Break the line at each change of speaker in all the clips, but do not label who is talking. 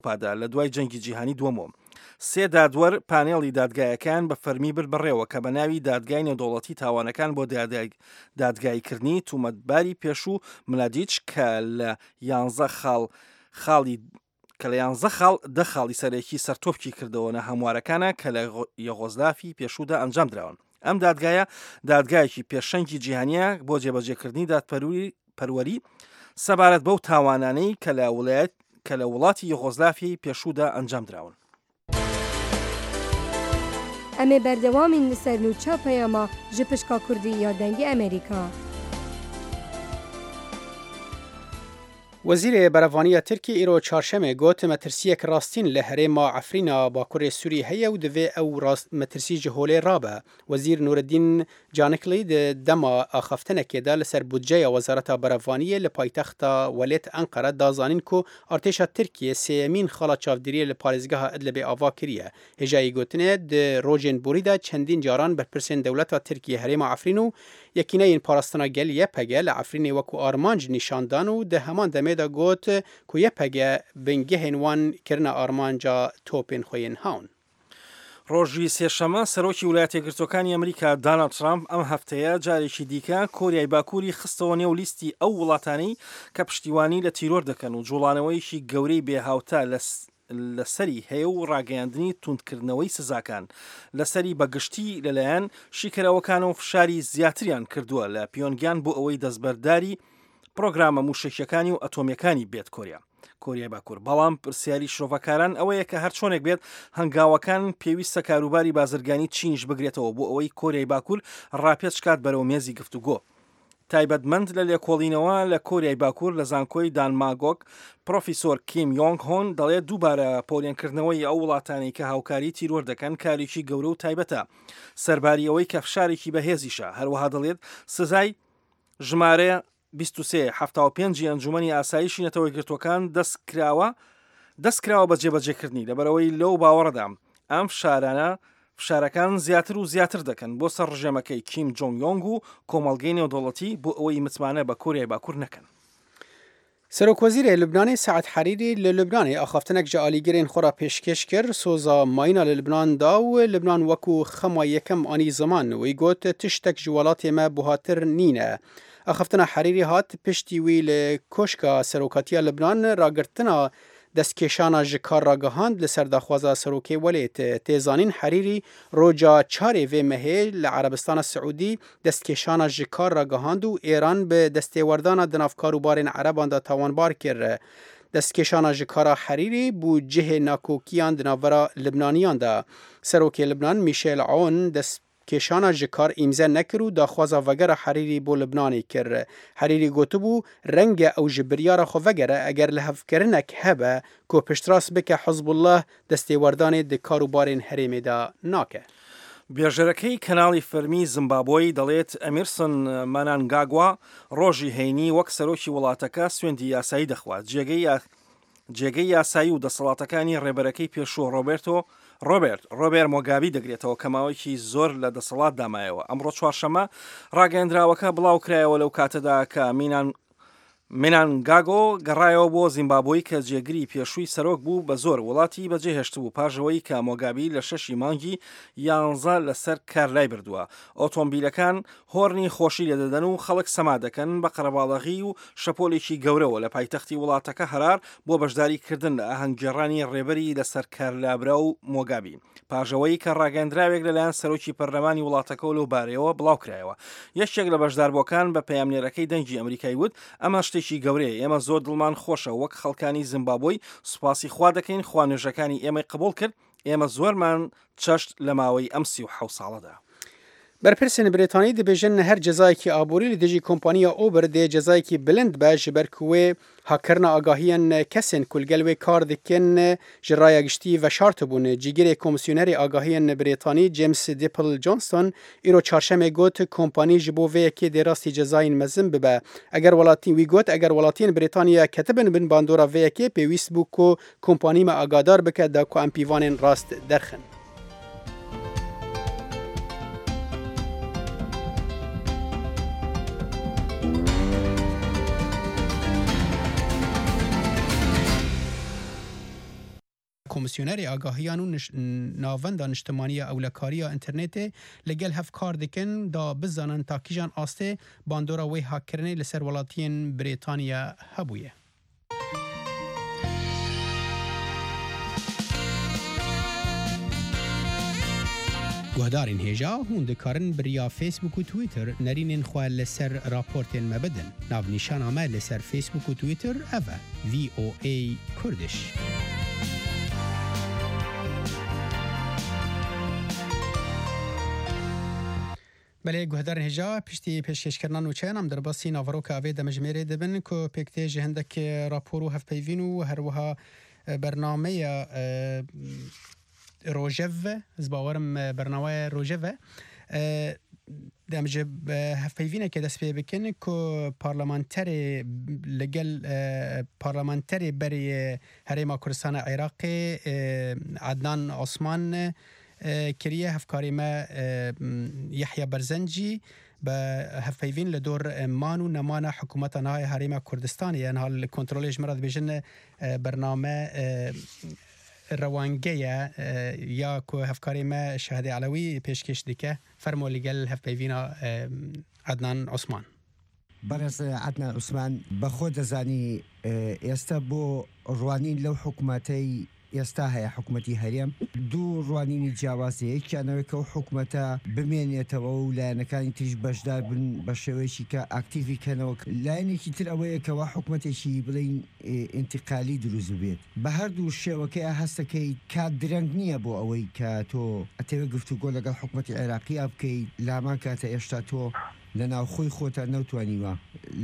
پادا لە دوای جەنگی جیهانی دووەمەوە. سێ دادوەر پانێڵی دادگایەکان بە فەرمی بڕێوە کە بە ناوی دادگای نێودەوڵەتی تاوانەکان بۆ دادگایکردنی تومەتباری پێشوو ملادیچ کە لە 11 خاڵی سەرەکی سەرتۆپکی کردەوەنە هەموارەکانە کە لە یەغۆزلافی پێشوودا ئەنجام دراون. ئەم دادگایە دادگایەکی پێشەنگی جیهانیە بۆ جێبەجێکردنی دادپەروەری سەبارەت بەو تاوانانەی کە لە وڵاتی یەغۆزلافی پێشوودا ئەنجام دراون.
ئەمێ بەردەوامین لەسەر نووچاپەیەمە ji pişka Kurdî ya dengê Amerîka.
وەزیرê berevaniya Tirkiye îro çarşemê got metirsiyek rastîn li herêma Efrîna Bakurê Sûrî heye û divê ew metirsî ji holê rabe. Wezîr Nureddîn Caniklî di dema axaftinekê de li ser budceya Wezareta Berevaniyê li paytexta Welêt Enqere da zanîn ku artêşa Tirkiye sêyemîn xala çavdîriyê li parêzgeha Idlibê ava kiriye. Hêjayî gotinê di rojên borî de çendîn caran berpirsên dewleta Tirkiye herêma Efrîn û yekîneyên parastina gel YPG li Efrînê wekû armanc nîşandan û di heman demê de got ku YPG bingehên wan kirine armanca topên xwe yên hawn.
ڕۆژی سێشەمە سەرۆکی ویلایەتە یەکگرتووەکانی ئەمریکا دۆناڵد ترامپ ئەم هەفتەیە جارێکی دیکە کۆریای باکووری خستەوە نێو لیستی ئەو وڵاتانەی کە پشتیوانی لە تیرۆر دەکەن و جوڵانەوەیشی گەورەی بێهاوتا لەسەری هەیە و ڕاگەیاندنی توندکردنەوەی سزاکان لەسەری بەگشتی لەلایەن شیکەرەوەکان و فشاری زیاتریان کردووە لە پیۆنگیان بۆ ئەوەی دەستبەرداری پرۆگرامە موشکیەکانی و ئەتۆمیەکانی بێت کۆریای باکوور. بەڵام پرسیاری شرۆڤەکاران ئەوەیە کە هەر چۆنێک بێت هەنگاوەکان پێویستە کاروباری بازرگانی چینش بگرێتەوە بۆ ئەوەی کۆریای باکوور ڕاپێچ کات بەرەو مێزی گفتوگۆ. تایبەتمەند لە لێکۆڵینەوە لە کۆریای باکوور لە زانکۆی دانماگۆک پرۆفیسۆر کیم یۆنگ هۆن دەڵێت دووبارە پۆلێنکردنەوەی ئەو وڵاتانی کە هاوکاری تیرۆر دەکەن کارێکی گەورە و تایبەتە سەرباری ئەوەی کە فشارێکی بەهێزیشە. هەروەها دەڵێت سزای ژمارە 2375 ئەنجومەنی ئاسایشی نەتەوەی گرتوەکان دەستکراوە بە جێبەجێکردنی لەبەرەوەی لەو باوەڕەدا ئەم فشارەکان زیاتر و زیاتر دەکەن بۆ سەر ڕژێمەکەی کیم جۆنگ یۆنگ و کۆمەڵگەی نێودەوڵەتی بۆ ئەوەی متمانە بە کۆریای باکوور نەکەن.
سەرۆکوەزیرê Lubnanê Saet Herîrî li Lubnanê axaftinek ji alîgirên xwe ra pêşkêş kir soza mayîna li Lubnan da û Lubnan wekû xema yekem anî ziman wî got tiştek ji welatê me buhatir nîne. Axaftina Herîrî hat piştî wî li koşka serokatiya Lubnan ragirtina destkêşana ji kar ragihand li ser daxwaza serokê Welêt. Tê zanîn Herîrî roca çarê vê mehê li Erebistana Siûdî destkêşana ji kar ragihand û Êran bi destêwerdana di nav karûbarên Ereban da tawanbar kir. Destkêşana ji kara Herîrî bû cihê nakokiyan di navbera Libnaniyan da. Serokê Libnan Michel Aoun kêşana ji kar îmze nekir û daxwaza vegera Herîrî bۆ Libnanê kir. Herîrî gotibû renge ew ji biryara xwe vegere eger li hevkirinek hebe ku piştras bike Hizbullah destêwerdanê di karûbarên herêmê de nake.
بێژەرەکەی کەناڵی فەرمی زیمبابوی دەڵێت ئەمیرسن مانانگاگوا ڕۆژی هەینی وەک سەرۆکی وڵاتەکە سوێندی یاسایی دەخوات. جێگەی یاسایی و دەسەڵاتەکانی ڕێبەرەکەی پێشوو ڕۆبێرت مۆگابی دەگرێتەوە کە ماوەیەکی زۆر لە دەسەڵات دامایەوە. ئەمڕۆ چوارشەمە ڕاگەیەندراوەکە بڵاو کرایەوە لەو کاتەدا کە مینانگاگۆ گەڕایەوە بۆ زیمبابوی کە جێگری پێشووی سەرۆک بوو بە زۆر وڵاتی بەجێهێشت بوو پاژەوەی کە مۆگابی لە 6 مانگی 11 لەسەر کار لای بردووە. ئۆتۆمبیلەکان هۆرنی خۆشی لێدەدەن و خەڵک سەما دەکەن بە قەرەباڵغی و شەپۆلێکی گەورەوە لە پایتەختی وڵاتەکە هەرار بۆ بەشداریکردن لە ئاهەنگگێڕانی ڕێبەری لەسەر کارلابرا و مۆگابی. پاژەوەی کە ڕاگەندراوێک لەلایەن سەرۆکی پەرلەمانی وڵاتەکە و لەو بارەیەوە بڵاو کرایەوە. یەکێک لە بەشداربووەکان بە پەیامنێرەکەی دەنگی ئەمریکای وت ئەمە شتێکی گەورەیە، ئێمە زۆر دڵمان خۆشە وەک خەڵکانی زیمبابوی سوپاسی خوا دەکەین، خوانێژەکانی ئێمەی قبول کرد، ئێمە زۆرمان چەشت لە ماوەی ئەم 37 ساڵەدا.
Berpirsên Brîtanî dibêjin her cezayekî aborî li dijî kompaniya Uber dê cezayekî bilind be ji ber ku wê hakirina agahiyên kesên ku li gel wê kar dikin ji raya giştî veşartibûn. Cîgirê Komîsyonerê Agahiyên Brîtanî James Dipple Johnson îro çarşemê got kompanî ji bo vê yekê dê rastî cezayên mezin bibe. Eger welatîn wî got eger welatiyên Brîtaniya ketibin bin bandora vê yekê pêwîst bû ku kompanî me agadar bike da ku em pîvanên rast derxin. کمیسیونری آگاهیان و ناوند اجتماعی اولکاری اینترنت لگل هف کار دکن دا بزنن تا کیجان آسته باندورا وی هاکرنی لسر ولاتین بریتانیا هبویه. گهدارین هجا هون دکارن بریا فیسبوک و تویتر نرینین خواه لسر راپورتین مبدن. ناو نیشان آمه لسر فیسبوک و تویتر اوه VOA کردش. بله گهدارین هجا پشتی پیشکش کردن و چین هم در باسی ناورو که آوه دمجمیره دبن که پکته جهندک راپورو هف پیوین و هروها برنامه روجوه از باورم برنامه روجوه دمجب هفپیوینه که دست پی بکنه که پارلمانتری لگل پارلمانتری بری هرما کردستان عراق عدنان عثمان کریه هفکاری ما یحیی برزنجی به هفپیوین لدور مان و نمان حکومت نهای هرما کردستان یعنی حال کنترلش مرد بیشن برنامه روانگیه یا که هفکاری ما شهده علوی پیشکش دیگه فرمو لگل هفپیوینا عدنان عثمان
برز عدنان عثمان بخود زانی استبو روانین لو حکومتی يستاهي حكومتي هريم دو روانيني جوازي كانوا كو حكومتا بمينيته ولا نكان تيج بشدار بن بشويشي كاكتيفي كانوا لاني كتير اوي كوا حكومتي شي بلين انتقالي دروز بيت بهر دو الشوكه هسكي كادرنجنيه بو اوي كاتو اتوقفتو قول لك حكومتي العراقيه بكي لا ما كانت يشتاتو لنا خوي خوتا نوتوانيوا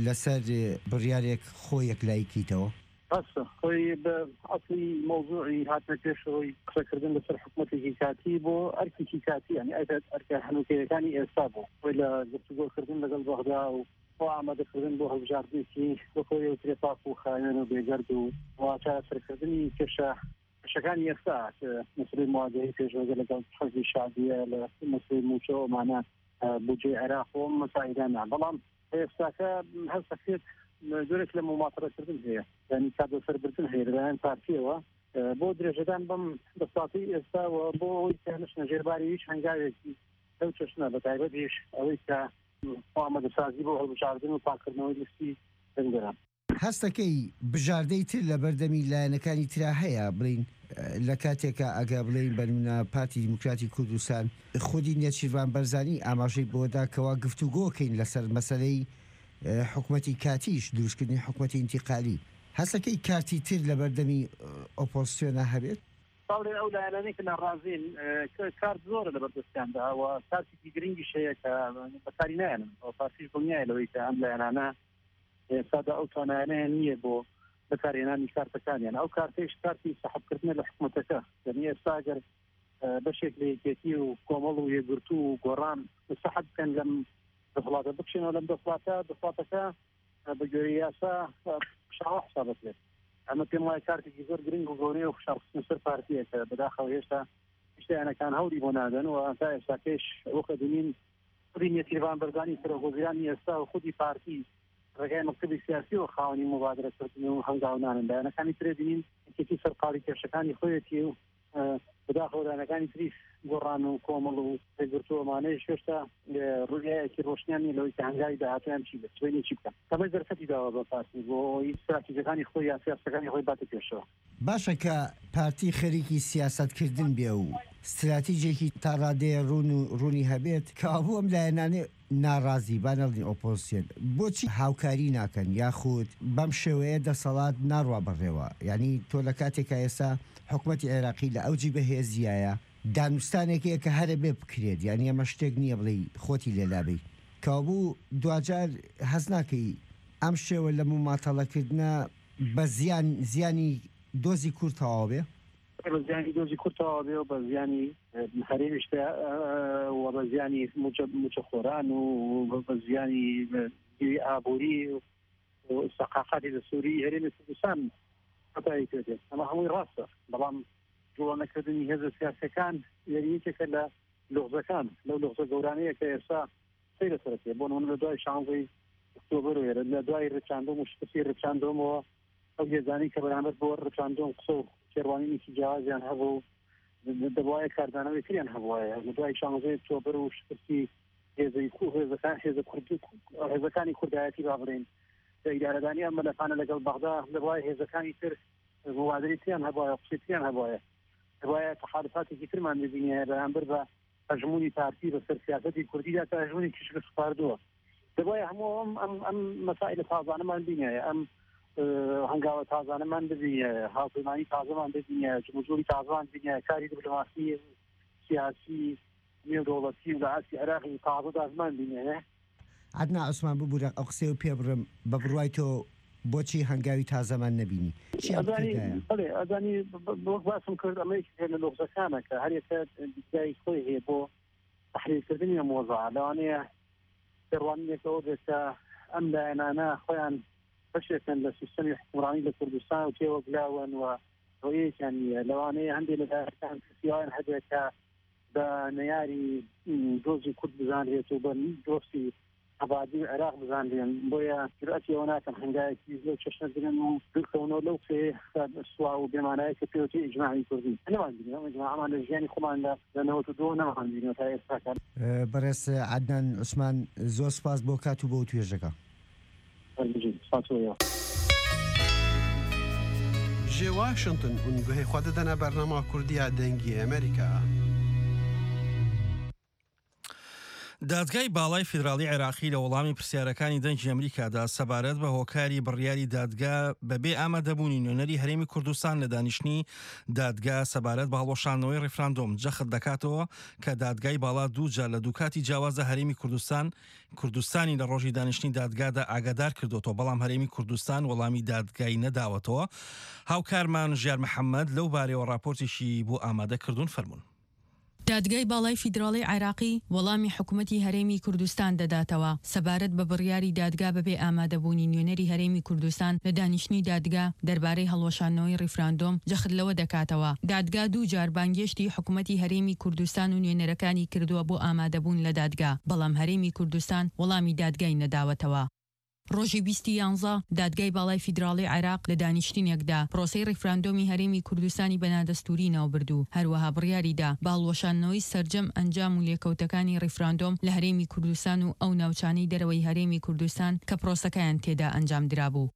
لسر بريارك خويك لايكيتو
هسه خوي بأصلي موضوعي هاتنا كشوي فكردن بسر حكومتي كاتي بو أركي كاتي يعني أركي حنوكي كاني إصابه ولا جبتوا كردن لقل بغداد وعمد كردن بو هالجاردي كي وخوي وتريطاف وخاين وبيجردو وعشان كردني كشا شكان يساعد مثل المواجهة في جوجل لقل حزب الشعبية مثل موشو معنا بوجي عراق ومساعدانا بلام هسه هسه دورك لما مواطنة كردن هي يعني كادو سربرتن هي لأن بارتيوا بو درجتان بم بساطي استا وبو يتهنش نجرباريش هنجاي لو تشنا بتايبديش او يتا محمد سازي بو هالبشاردن وطاقرنوي لسي بنجرام
هەستەکەی بژاردەی تر لە بەردەمی لایەنەکانی ترا هەیە بڵین لە کاتێکە ئەگە بڵین بەنمونە پارتی دیموکراتی کوردستان خودی نێچیروان بەرزانی ئاماژەی بۆدا کەوا گفتوگۆکەین لەسەر مەسەلەی حکومەتی کاتیش دروستکردنی حکومەتی انتقالی هەستەکەی کارتی تر لە بەردەمی ئۆپۆزیسیۆنە هەبێت
طاولة ئەو لایەنانەی کە ناڕازین کارت زۆرە لە بەردەستیاندا و کارتێکی گرنگیش هەیە کە بەکاری نایەنن ئەو پارتیش دڵنیایە لەوەی کە ئەم لایەنانە ساده او توانانه نیه بو بکارێنانی کارتەکانیان ئەو کارتێش کارتی سەحبکردنە لە حکومەتەکە یعنی ئێستا ئەگەر بەشێک لە یەکێتی و کۆمەڵ و یەکگرتو و گۆڕان سەحب بکەن لەم دەسەڵاتە بکشێنەوە لەم دەسەڵاتەکە بە گوێرەی یاسا شاوا حسابەت بێت ئەمە پێم وایە کارتێکی زۆر گرنگ و گەورەیە و فشارخستنە سەر پارتیە کە بەداخەوە هێشتا شتیانەکان هەوری بۆ نادەن و تا ئێستاکەش وەکە دونین خودی نێچیروان بەرزانی سەرۆکوەزیرانی ئێستا و خودی پارتی ڕێگای مەکتەبی سیاسی و خاوەنی مبادرەکردن و هەنگاونانن لایەنەکانی ترێ دینین یەکێتی سەرقاڵی کێشەکانی خۆیەتی و بەداخەوە لایەنەکانی تریش گۆڕان و کۆمەڵ و پێگرتووەمانەی شێشتا ڕوویایەکی ڕۆشنیانی لەوەی کە هەنگاوی داهاتویان چی بێت سوێنی چی بکەن تەمەی دەرفەتی داوە بە پارتی بۆ استراتیژیەکانی خۆی یا سیاسەکانی خۆی باتە پێشەوە
باشە کە پارتی خەریکی سیاسەتکردن بێ و استراتیژێکی تا ڕادەیە ڕوونی هەبێت کە هەبوو ئەم لایەنانێ ناڕازی بانەڵین ئۆپۆزیسیۆن بۆچی هاوکاری ناکەن یاخود بەم شێوەیە دەسەڵات ناڕوا بڕێوە یعنی تۆ لە کاتێکە ئێستا حکومەتی عێراقی لە ئەوجی بەهێزیایە دانوستانێکەیە کە هەرە بێ بکرێت یعنی ئەمە شتێک نییە بڵێ خۆتی لێلابی کەوابوو دوجار هەز ناکەی ئەم شێوە لە مماتەڵەکردنە بە زیانی دۆزی کورد تەواو بێ
بە زیانی دۆزی کورد تەواو بێ و بە زیانی هەرێمیشتە و بە زیانی موچە خۆران و بە زیانی ئابووری و سەقافاتی لە سووری هەرێمی کوردستان هەتایی پێدێت ئەمە هەمووی ڕاستە بەڵام جوڵەنەکردنی هێزە سیاسەکان یەکێکە لە لغزەکان لەو لغزە گەورانەیە کە ئێستا سەیرە سەرەکێ بۆ نمونە لە دوای شانزەی ئۆکتۆبەر لە دوای ڕەچاندۆم و شکستی ڕەچاندۆمەوە ئەو هێزانی کە بەرامبەر بۆ ڕەچاندۆم قسە و شێوانینی جیازیان هەبوو دەبواە کاردانەوەی تریان هەبواە لە دوای 16 ئۆکتۆبر و شتی هێزەکانی کوردایەتی بابڕین ئیدارەدانی ئەم مەلەفانە لەگەڵ بەغدا دەبواە هێزەکانی تر موادریتیان هەبواە قسەیان هەبواە دەبواە تەحالفاتێکی ترمان ببینێ بەرامبەر بە هەژمونی پارتی بەسەر سیاسەتی کوردیدا تا هەژمونی کشک سپاردووە دەبواە هەموو ئەم مەسائل تازانەمان بینێ ئەم هەنگاوە تازانەمان ببینێ هاوپەیمانی تازەمان ببینێ جمهوری تازەمان ببینێ کاری دیپلۆماسی سیاسی نێودەوڵەتی و لە ئاسی عێراقی تازە دازمان بینێ
عدنا عوسمان ببوورە ئەو قسەی و پێ بڕم بە بڕوای تۆ بۆچی هەنگاوی تازەمان نەبینی
ئەزانی وەک باسم کرد ئەمەیەکی هەیە لە لۆقزەکانە کە هەرێکە دیدگای خۆی هەیە بۆ تەحلیلکردنی ئەم مۆزوعە لەوانەیە پێڕوانینێکەوە بێت کە ئەم لایەنانە خۆیان بەشێکن لە سیستەمی حکومڕانی لە کوردستان و تێوەگلاون و ڕۆیەکیان نییە لەوانەیە هەندێک لە دارەکان کەسیوان هەبێت کە بە نەیاری دۆزی کورد بزانرێت و بە دۆستی ئابادی عێراق بزانرێن بۆیە جرئەتی ئەوە ناکەم هەنگایەکی لەو چەشنەگرن و دڵکەونەوە لەو سوا و بێمانایە کە پێوتی ئیجماعی کوردی نەمانبینەوە ئیجماعمان لە ژیانی خۆمان لە 92 نەمانبینەوە تا ئێستا
بەڕێز عدنان عوسمان زۆر سپاس بۆ کات و بۆ توێژەکە
جێ واشنگتن اونگوهی خود دەدەنە بەرنامە کوردیە دەنگی ئەمریکا.
دادگای باڵای فیدراڵی عێراقی لە وەڵامی پرسیارەکانی دەنگی ئەمریکادا سەبارەت بە هۆکاری بڕیاری دادگا بەبێ ئامادەبوونی نوێنەری هەرێمی کوردستان لە دانیشتنی دادگا سەبارەت بە هەڵۆشانەوەی ڕێفراندۆم جەخت دەکاتەوە کە دادگای باڵا دووجار لە دووکاتی جیاوازە هەرێمی کوردستانی لە ڕۆژی دانیشتنی دادگادا ئاگادار کردوەوە بەڵام هەرێمی کوردستان وەڵامی دادگای نەداوەتەوە. هاوکارمان ژیار محەممەد لەو بارەوە راپۆرتێکی بۆ ئامادەکردوون فەرمونون.
دادگای باڵای فیدراڵی عێراقی وەڵامی حکوومەتی هەرێمی کوردستان دەداتەوە سەبارەت بە بڕیاری دادگا بەبێ ئامادەبوونی نوێنەری هەرێمی کوردستان لە دانیشتنی دادگا دەربارەی هەڵۆشانەوەی ڕیفراندۆم جەخت لەوە دەکاتەوە. دادگا دووجار بانگێشتی حکوومەتی هەرێمی کوردستان و نوێنەرەکانی کردووە بۆ ئامادەبوون لە دادگا بەڵام هەرێمی کوردستان وەڵامی دادگای نەداوەتەوە. ڕۆژی 20 دادگای باڵای فیدراڵی عێراق لە دانیشتنێکدا پرۆسەی ڕیفراندۆمی هەرێمی کوردستانی بەنادەستوری ناوبردوو هەروەها بڕیاریدا باڵوەشانەوەی سەرجەم ئەنجام و لێکەوتەکانی ڕیفراندۆم لە هەرێمی کوردستان و ئەو ناوچانەی دەرەوەی هەرێمی کوردستان کە پرۆسەکەیان تێدا ئەنجام درابوو.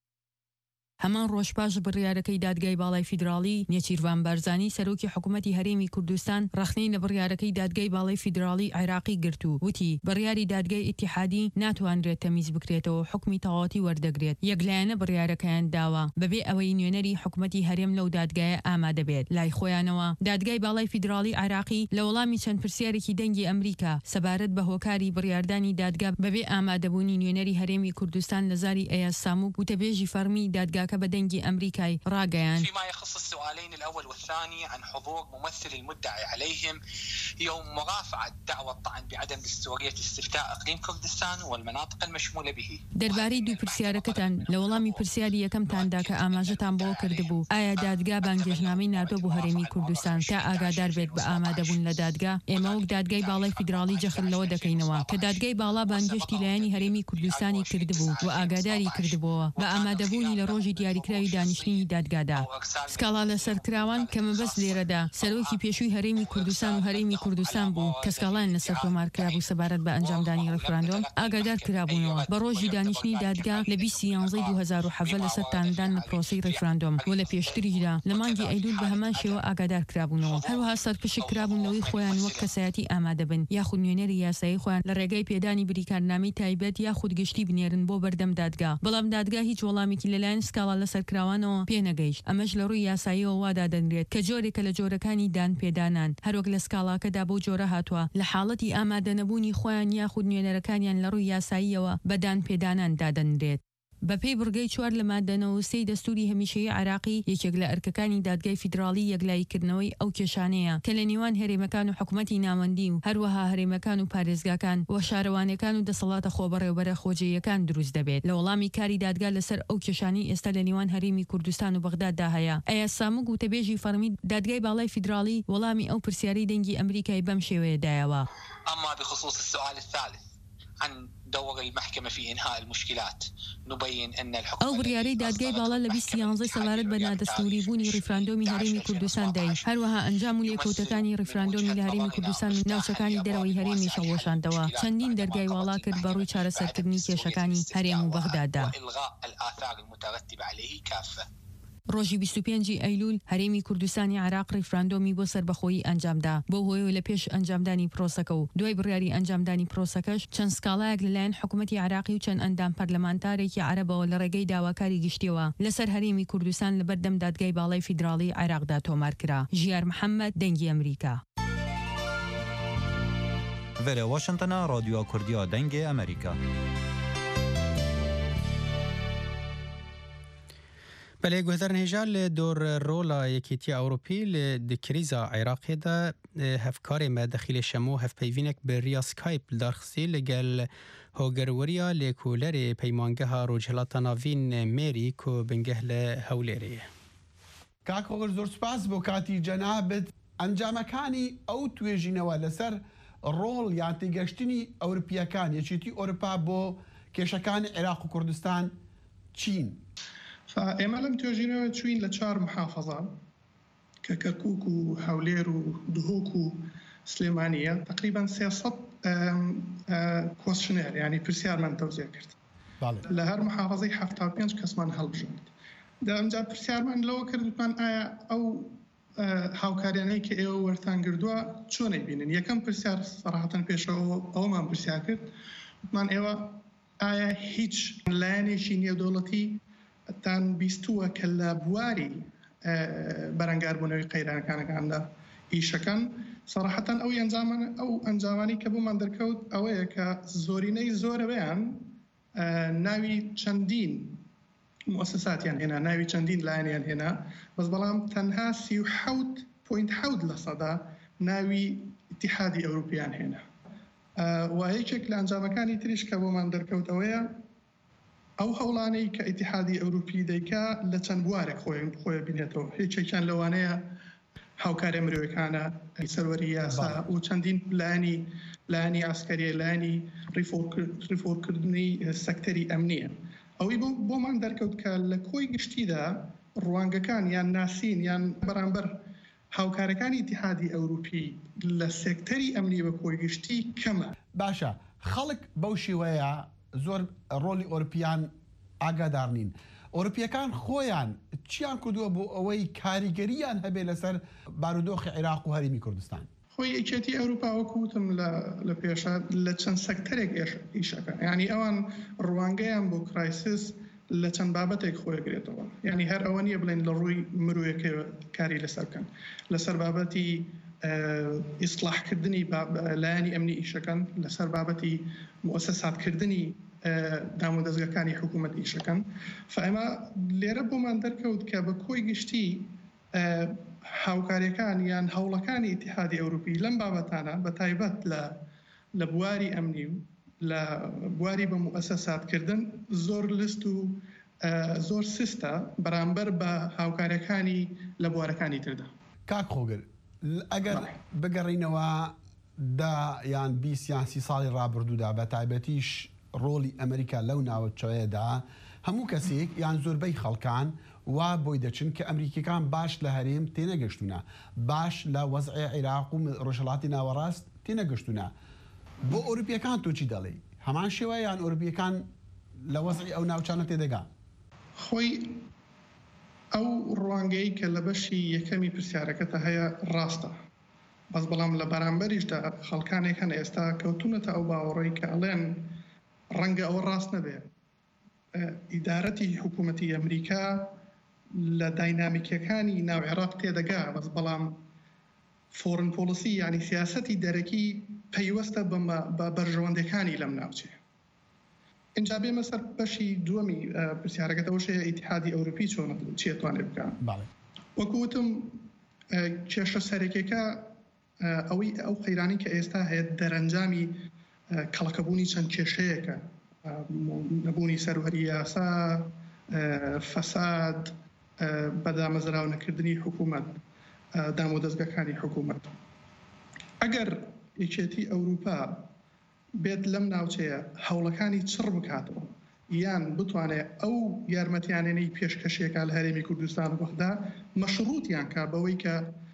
هەمان ڕۆژ پاش بڕیارەکەی دادگای باڵای فیدراڵی نێچیروان بارزانی سەرۆکی حکوومەتی هەرێمی کوردستان ڕەخنەی لە بڕیارەکەی دادگای باڵای فیدراڵی عێراقی گرتو وتی بڕیاری دادگای ئیتیحادی ناتوانرێت تەمیز بکرێتەوە حکمی تەواوەتی وەردەگرێت یەکلایەنە بڕیارەکەیان داوە بەبێ ئەوەی نوێنەری حکوومەتی هەرێم لەو دادگایە ئامادە بێت. لای خۆیانەوە دادگای باڵای فیدراڵی عێراقی لە وەڵامی چەند پرسیارێکی دەنگی ئەمریکا سەبارەت بە هۆکاری بڕیاردانی دادگا بەبێ ئامادەبوونی نوێنەری هەرێمی کوردستان لە زاری ئەیاز ساموک وتەبێژی فەرمی دادگا که بدنگی امریکای راگەیان.
فيما يخص السؤالين الأول والثاني عن حضور ممثل المدعي عليهم يوم مرافعة دعوى الطعن بعدم دستورية استفتاء إقليم كردستان والمناطق المشمولة به.
دەربارەی دوو پرسیارەکەتان لە وەڵامی پرسیاری یەکەمتاندا کە ئاماژەتان بۆ کردبوو ئایا دادگا بانگێژنامەی نردووە بۆ هەرێمی کوردستان تا ئاگادار بێت بە ئامادەبوون لە دادگا ئێمە وەک دادگای باڵای فیدراڵی جەخت لەوە دەکەینەوە کە دادگای باڵا بانگێشتی لایەنی هەرێمی کوردستانی کردبوو و ئاگاداری کردبووە بە ئامادەبوونی لە ڕۆژی دیاریکراوی دانیشتنی دادگادا. سکاڵا لە سەرکراوان کە مەبەست لێرەدا سەرۆکی پێشووی هەرێمی کوردستان و هەرێمی کوردستان بوو کە سکاڵان لەسەر تۆمارکرابوو سەبارەت بە ئەنجامدانی ڕێفراندۆم ئاگادار کرابوونەوە بە ڕۆژی دانیشتنی دادگا لە 2011 لەسەر تاندان لە پرۆسەی ڕێفراندۆم و لە پێشتریدا لە مانگی ئەیلول بە هەمان شێوە ئاگادار کرابوونەوە هەروەها سەرپشک کرابوونەوەی خۆیان وەک کەسایەتی ئامادەبن یاخود نوێنەری یاسایی خۆیان لە ڕێگەی پێدانی بریکارنامەی تایبەت یاخود گشتی بنێرن بۆ بەردەم دادگا بەڵام دادگا هیچ وەڵامێکی لەلایەن سکاڵا لە سەرکراوانەوە پێنەگەیشت ئەمەش لە ڕووی یاساییەوە وادا دەنرێت کە جۆرێکە لە جۆرەکانی دان پێدانان هەروەک لە سکاڵاکەدا بۆ جۆرە هاتووە لە حاڵەتی ئامادەنەبوونی خۆیان یاخود نوێنەرەکانیان لە ڕووی یاساییەوە بە دان پێدانان دادەنرێت. بەپێی بڕگەی 4 لە مادەنەوەسەی دەستوری هەمیشەیی عێراقی یەکێک لە ئەرکەکانی دادگای فیدراڵی یەکلاییکردنەوەی ئەو کێشانەیە کە لە نێوان هەرێمەکان و حکوومەتی ناوەندی و هەروەها هەرێمەکان و پارێزگاکان و شارەوانەکان و دەسەڵاتە خۆبەڕێوەبەرە خۆجێیەکان دروست دەبێت. لە وەڵامی کاری دادگا لەسەر ئەو کێشانی ئێستا لە نێوان هەرێمی کوردستان و بەغداددا هەیە. ئەیاز ساموک وتەبێژی فەرمی دادگای باڵای فیدراڵی وەڵامی ئەو پرسیارەی دەنگی ئەمریکای بەم شێوەیە دایەوە.
أما بخصوص السؤال الثالث عن دور المحكمة في إنهاء المشكلات. نبين أن الحكم
ئەو بڕیارەی دادگای باڵا لە 2011 سەبارەت بە نادەستوریبوونی ڕیفراندۆمی هەرێمی کوردستان دای هەروەها ئەنجام و لێکەوتەکانی ڕیفراندۆمی لە هەرێمی کوردستان و ناوچەکانی دەرەوەی هەرێمی شەڵۆشاندەوە چەندین دەرگای واڵا کرد بە ڕووی چارەسەرکردنی کێشەکانی هەرێم و بەغداددا. ڕۆژی 25 ئەیلول هەرێمی کوردستانی عێراق ڕیفراندۆمی بۆ سەربەخۆیی ئەنجامدا بۆ هۆیەوە لە پێش ئەنجامدانی پرۆسەکە و دوای بڕیاری ئەنجامدانی پرۆسەکەش چەند سکاڵایەک لەلایەن حکوومەتی عێراقی و چەند ئەندام پەرلەمانتارێکی عەرەبەوە لە ڕێگەی داواکاری گشتیەوە لەسەر هەرێمی کوردستان لە بەردەم دادگای باڵای فیدراڵی عێراقدا تۆمار کرا. ژیار محەممەد، دەنگی ئەمریکا.
ڤێرە واشنتنە رادیۆ کوردیا دەنگی ئەمریکا.
بله گوهدر نهجال دور رولا یکیتی اوروپی لدکریزا عراقی دا هفکار ما دخیل شمو هف پیوینک به ریا سکایپ درخصی لگل هوگروریا لکولر پیمانگه ها روجهلات ناوین میری که بنگه لهولری
کاک هوگر زور سپاس بو کاتی جنابت انجامکانی او تویجینەوە لەسەر ڕۆڵ یان تێگەشتنی ئەوروپیەکان یەکێتی ئەوروپا بۆ کێشەکانی عێراق و کوردستان چین.
ئێمە لەم توێژینەوە چوین لە 4 محافەزە کە کەرکووک و هەولێر و دهۆک و سلێمانیە تقریبا 300 کۆسشنێر یعنی پرسیارمان تەوزیە کرد لە هەر محافەزەی 75 کەسمان هەڵبژاند. ئەمجا پرسیارمان لەوە کردمان ئایا ئەو هاوکاریانەی کە ئێوە وەرتان گردووە چۆنەی بینن. یەکەم پرسیار سەراحەتەن پێشەوە ئەومان پرسیار کرد وتمان ئێوە ئایا هیچ لایەنێکی نێودەوڵەتی تان بیستووە کە لە بواری بەرەنگاربوونەوەی قەیرانەکانەکاندا ئیشەکەن. سەراحەتەن ئەو ئەنجامانی کە بۆمان دەرکەوت ئەوەیە کە زۆرینەی زۆرەوەیان ناوی چەندین مؤسساتیان هێنا ناوی چەندین لایەنیان هێنا بەس بەڵام تەنها 37.7% ناوی ئیتیحادی ئەوروپیان هێنا. و یەکێک لە ئەنجامەکانی تریش کە بۆمان دەرکەوت ئەوەیە ئەو هەوڵانەی کە ئیتیحادی ئەوروپی دەیکا لە چەند بوارێک خۆی بینێتەوە. هیچێکیان لەوانەیە هاوکاری مرۆڤەکانە سەروەری یاسا و چەندین لایەنی ئاسکەریە لایەنی ڕیفۆرکردنی سەکتەری ئەمنیە. ئەوەی بۆمان دەرکەوت کە لە کۆی گشتیدا ڕوانگەکان یان ناسین یان بەرامبەر هاوکارەکانی ئیتیحادی ئەوروپی لە سێکتەری ئەمنی بە کۆی گشتی کەمە.
باشە خەڵک بەو شێوەیە زۆر ڕۆلی ئۆروپیان ئاگادار نین. ئۆروپیەکان خۆیان چیان کردووە بۆ ئەوەی کاریگەریان هەبێ لەسەر بارودۆخی عێراق و هەرێمی کوردستان؟
خۆی یەکێتی ئەوروپا وەکوتم لە پێشە لە چەند سەکتەرێک ئیشەکە ینی ئەوان ڕوانگەیان بۆ کرایسیس لە چەند بابەتێک خۆیگرێتەوە. ینی هەر ئەوە نییە بڵێن لە ڕووی مرۆڤەکە کاری لەسەر بکەن لەسەر بابەتی ئیسلاحکردنی لایەنی ئەمنی ئیشەکەن لەسەر بابەتی مؤسساتکردنی دام و دەستگاکانی حکوومەت ئیشەکەن. فئێمە لێرە بۆمان دەرکەوت کە بە کۆی گشتی هاوکاریەکان یان هەوڵەکانی ئیتیحادی ئەوروپی لەم بابەتانە بە تایبەت لە بواری ئەمنی و لە بواری بە مؤسساتکردن زۆر لست و زۆر سستە بەرامبەر بە هاوکاریەکانی لە بوارەکانی تردا.
کاک خۆگر ئەگەر بگەڕینەوە دا یان 20 یان 30 ساڵی ڕابردوودا بە تایبەتیش ڕۆلی ئەمریکا لەو ناوچەیەدا هەموو کەسێک یان زۆربەی خەڵکان وا بۆی دەچن کە ئەمریکیەکان باش لە هەرێم تێنەگەشتوونە باش لە وەزعی عێراق و ڕۆژهەڵاتی ناوەڕاست تێنەگەشتوونە. بۆ ئەوروپیەکان تۆ چی دەڵێ؟ هەمان شێوە یان ئەوروپیەکان لە وەزعی ئەو ناوچانە تێدەگان؟
خۆی ئەو ڕوانگەی کە لە بەشی یەکەمی پرسیارەکەتە هەیە ڕاستە بەس بەڵام لە بەرامبەریشدا خەڵکانێک هەن ئێستا کەوتونەتە ئەو باوەڕۆی کە ئەڵێن ڕەنگە ئەوە ڕاست نەبێ. ئیدارەتی حکوومەتی ئەمریکا لە داینامیکیەکانی ناو عێراق تێدەگا بەس بەڵام فۆرن پۆلیسی ینی سیاسەتی دەرەکی پەیوەستە بە بەرژەوەندەکانی لەم ناوچێ. اینجا بێمە سەر بەشی دووەمی پرسیارەکەتەوە شەیە ئیتیحادی ئەوروپی چێتوانێت بکەن. وەکوتم کێشە سەرەکیەکە ئەوەی ئەو قەیرانی کە ئێستا هەیە دەرەنجامی کەڵکەبوونی چەند کێشەیەکە نەبوونی سەروەری یاسا فەساد بەدامەزراو نەکردنی حکوومەت دام و دەستگاکانی حکوومەت. ئەگەر یەکێتی ئەوروپا بێت لەم ناوچەیە هەوڵەکانی چڕ بکاتەوە یان بتوانێت ئەو یارمەتیانێنەی پێشکەشیەکە لە هەرێمی کوردستان وەخدا مەشروعیان کا بەوەی کە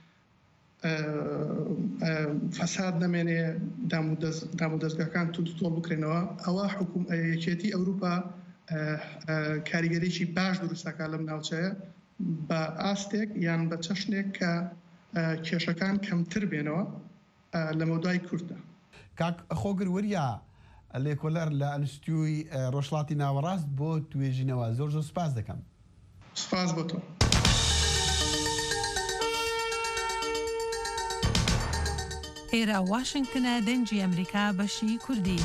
فەساد نەمێنێ دام و دەستگاکان تۆڵ بکرێنەوە ئەوە یەکێتی ئەوروپا کاریگەریی باش دروستەکە لەم ناوچەیە بە ئاستێک یان بە چەشنێک کە کێشەکان کەمتر بێنەوە لە مەودای کوردە.
کاک خۆگر وریە لێکۆلەر لە ئەنستیوی ڕۆژڵاتی ناوەڕاست بۆ توێژینەوە زۆر سوپاس دەکەم.
سوپاس بۆ تۆ.
ئێرە واشنگتنە دەنجی ئەمریکا بەشی کوردی.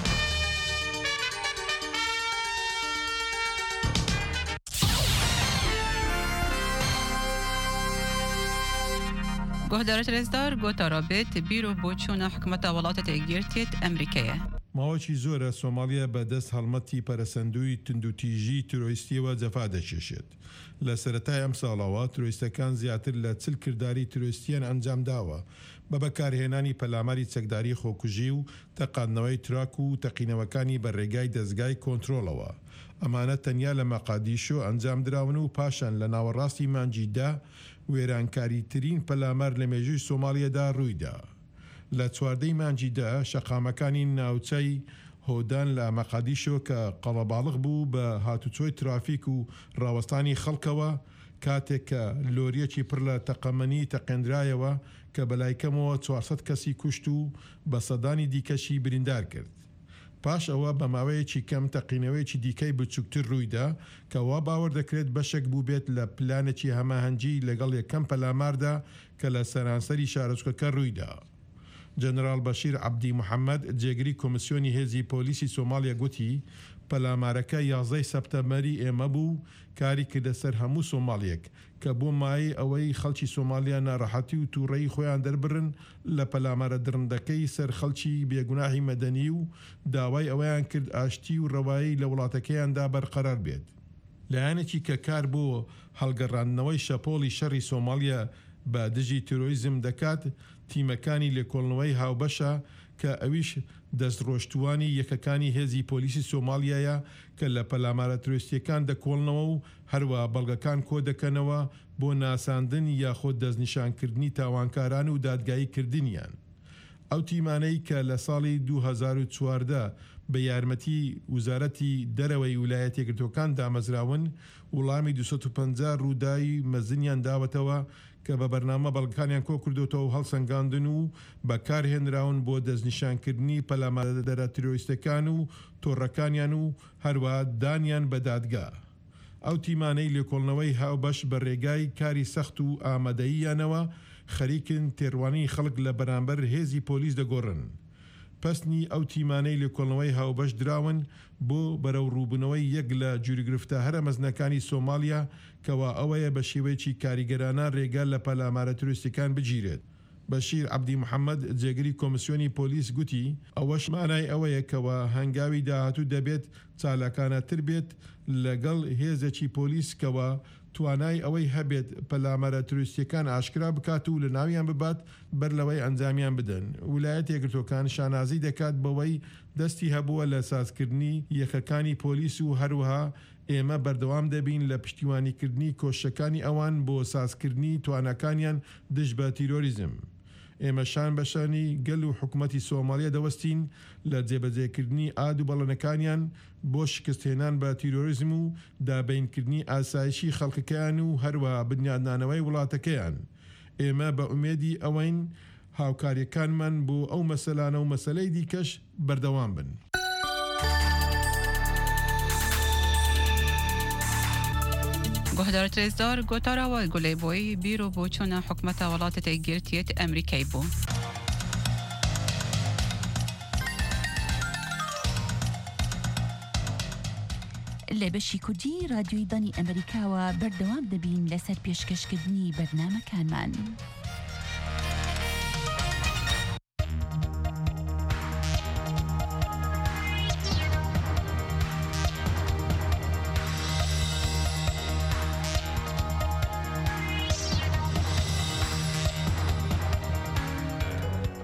گۆهدارە رێزدار گۆتارابێت بیرۆ بۆ چوونە حکومەتە وڵاتە تێگیرتێت ئەمریکایە.
ماوەکی زۆرە سۆماڵیا بەدەست هەڵمەتی پەرەسەندووی تندوتیژی تۆریستیەوە جەفا دەکێشێت. لە سەرەتای ئەم ساڵەوە تۆریستەکان زیاتر لە 40 کردداری تۆریستیان ئەنجام داوە بە بەکارهێنانی پەلاماری چەکداری خۆکوژی و تەقاندنەوەی تراک و تەقینەوەکانی بەڕێگای دەستگای کۆنتترۆلەوە. ئەمانە تەنیا لە مەقادیشۆ ئەنجام دراون و پاشان لە ناوەڕاستی مانجیدا وێرانکاریترین پەلامار لە مێژووی سۆمالیادا ڕوویدا. لە چواردەی مانجیدا شەقامەکانی ناوچەی هۆدان لە مەقادیشۆ کە قەڵەباڵغ بوو بە هاتوچۆی ترافیک و ڕاوەستانی خەڵکەوە کاتێک کە لۆریەکی پڕ لە تەقەمەنی تەقێنرایەوە کە بەلایکەمەوە 400 کەسی کوشت و بە سەدانی دیکەشی بریندار کرد. پاش ئەوە بە ماوەیەکی کەم تەقینەوەیەکی دیکەی بچووکتر ڕوویدا کە وا باوەڕ دەکرێت بەشێک بوو بێت لە پلانێکی هەماهەنگی لەگەڵ یەکەم پەلاماردا کە لە سەرانسەری شارۆچکەکە ڕوویدا. جەنەرال بەشیر عەبدی محەممەد جێگری کۆمسیۆنی هێزی پۆلیسی سۆمالیا گوتی پەلامارەکە 11 سەپتەمبەری ئێمە بوو کاری کردە سەر هەموو سۆمالیەک کە بۆ مای ئەوەی خەڵکی سۆمالیا ناڕەحەتی و تووڕەی خۆیان دەربرن لە پەلامارە درندەکەی سەر خەڵکی بێگوناهی مەدەنی و داوای ئەوەیان کرد ئاشتی و ڕەوایی لە وڵاتەکەیاندا بەرقەرار بێت. لایەنێکی کە کار بۆ هەڵگەڕاندنەوەی شەپۆڵی شەڕی سۆمالیا بە دژی تیرۆریزم دەکات تیمەکانی لێکۆڵنەوەی هاوبەشە کە ئەویش دەستڕۆشتوانی یەکەکانی هێزی پۆلیسی سۆمالیایە کە لە پەلامارە تروستیەکان دەکۆڵنەوە و هەروە بەڵگەکان کۆ دەکەنەوە بۆ ناساندن یاخۆ دەستنیشانکردنی تاوانکاران و دادگایی کردنیان. ئەو تیمانەی کە لە ساڵی 2014 بە یارمەتی وزارەتی دەرەوەی ویلایەتە یەکگرتووەکان دامەزراون وڵامی 250 ڕووداوی مەزنیان داوەتەوە کە بە بەرنامە بەڵگەکانیان کۆ کردوتەوە و هەڵسەنگاندن و بەکارهێنراون بۆ دەستنیشانکردنی پەلامارەدەرە تیرۆریستەکان و تۆڕەکانیان و هەروە دانیان بە دادگا. ئەو تیمانەی لێکۆڵنەوەی هاوبەش بە ڕێگای کاری سەخت و ئامادەییانەوە خەریکن تێڕوانی خەڵک لە بەرامبەر هێزی پۆلیس دەگۆڕن. پەسنی ئەو تیمانەی لێکۆڵنەوەی هاوبەش دراون بۆ بەرەو ڕووبنەوەی یەک لە جووریگرفتە هەرە مەزنەکانی سۆمالیا کەوا ئەوەیە بە شێوەیەکی کاریگەرانە ڕێگە لە پەلامارە توریستیەکان بگیرێت. بەشیر عەبدی محەممەد جێگری کۆمسیۆنی پۆلیس گوتی ئەوەش مانای ئەوەیە کەوە هەنگاوی داهاتوو دەبێت چالاکانەتر بێت لەگەڵ هێزێکی پۆلیس کەوە توانای ئەوەی هەبێت پەلامارە توریستیەکان ئاشکرا بکات و لە ناویان ببات بەر لەوەی ئەنجامیان بدەن. ویلایەتە یەکگرتووەکان شانازی دەکات بەوەی دەستی هەبووە لە سازکردنی یەکەکانی پۆلیس و هەروەها ئێمە بەردەوام دەبین لە پشتیوانیکردنی کۆشەکانی ئەوان بۆ سازکردنی توانەکانیان دژ بە تیرۆریزم. ئێمە شان بەشانی گەل و حکوومەتی سۆمالیا دەوەستین لە جێبەجێکردنی ئاد و بەڵەنەکانیان بۆ شکستهێنان بە تیرۆریزم و دابینکردنی ئاسایشی خەڵکەکەیان و هەروە بنیادنانەوەی وڵاتەکەیان. ئێمە بە ئومێدی ئەوەین هاوکاریەکانمان بۆ ئەو مەسەلانە و مەسەلەی دیکەش بەردەوام بن.
گۆهدارە رێزدار گۆتاراوە گولێبۆی بیرۆ بۆ چوونە حکومەتە وڵاتە تێگیرتێت ئەمریکای بوو.
لە بەشی کوردی رادیۆی دانی ئەمریکاوە بەردەوام دەبین لەسەر پێشکەشکردنی بەرنامەکانمان.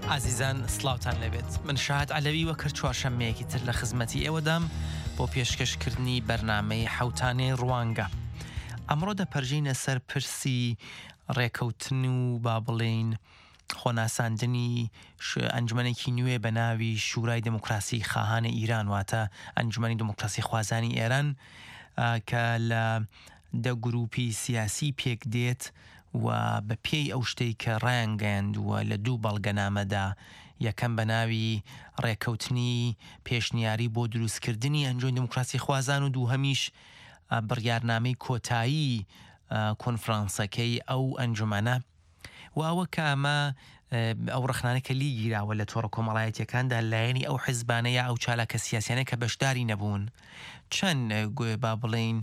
عزیزان سڵاوتان لەبێت من شاهد علەوی وەکرد چوارشەممەیەکی تر لە خزمەتی ئێوەدام بۆ پێشکەشکردنی بەرنامەی حوتانەی ڕوانگە ئەمڕۆ دەپەرژینە سەر پرسی ڕێکەوتن و با بڵێین خۆناساندنی ئەنجومەنێکی نوێ بە ناوی شورای دموکراسی خاهانە ئیران واتە ئەنجومەنی دموکراسی خوازانی ئێران کە لە دە گروپی سیاسی پێک دێت و بە پێی ئەو شتەی کە ڕایانگەیاند وە لە دوو بەڵگەنامەدا یەکەم بە ناوی ڕێکەوتنی پێشنیاری بۆ دروستکردنی ئەنجومەنی دموکراسی خوازان و دووهەمیش بڕیارنامەی کۆتایی کۆنفرانسەکەی ئەو ئەنجومەنە و ئەوە کە ئەمە ئەو ڕخنانە کە لیگیراوە لە تۆڕە کۆمەڵایەتیەکاندا لایەنی ئەو حیزبانەیە ئەو چالاکە سیاسیانە کە بەشداری نەبوون چەند با بڵێین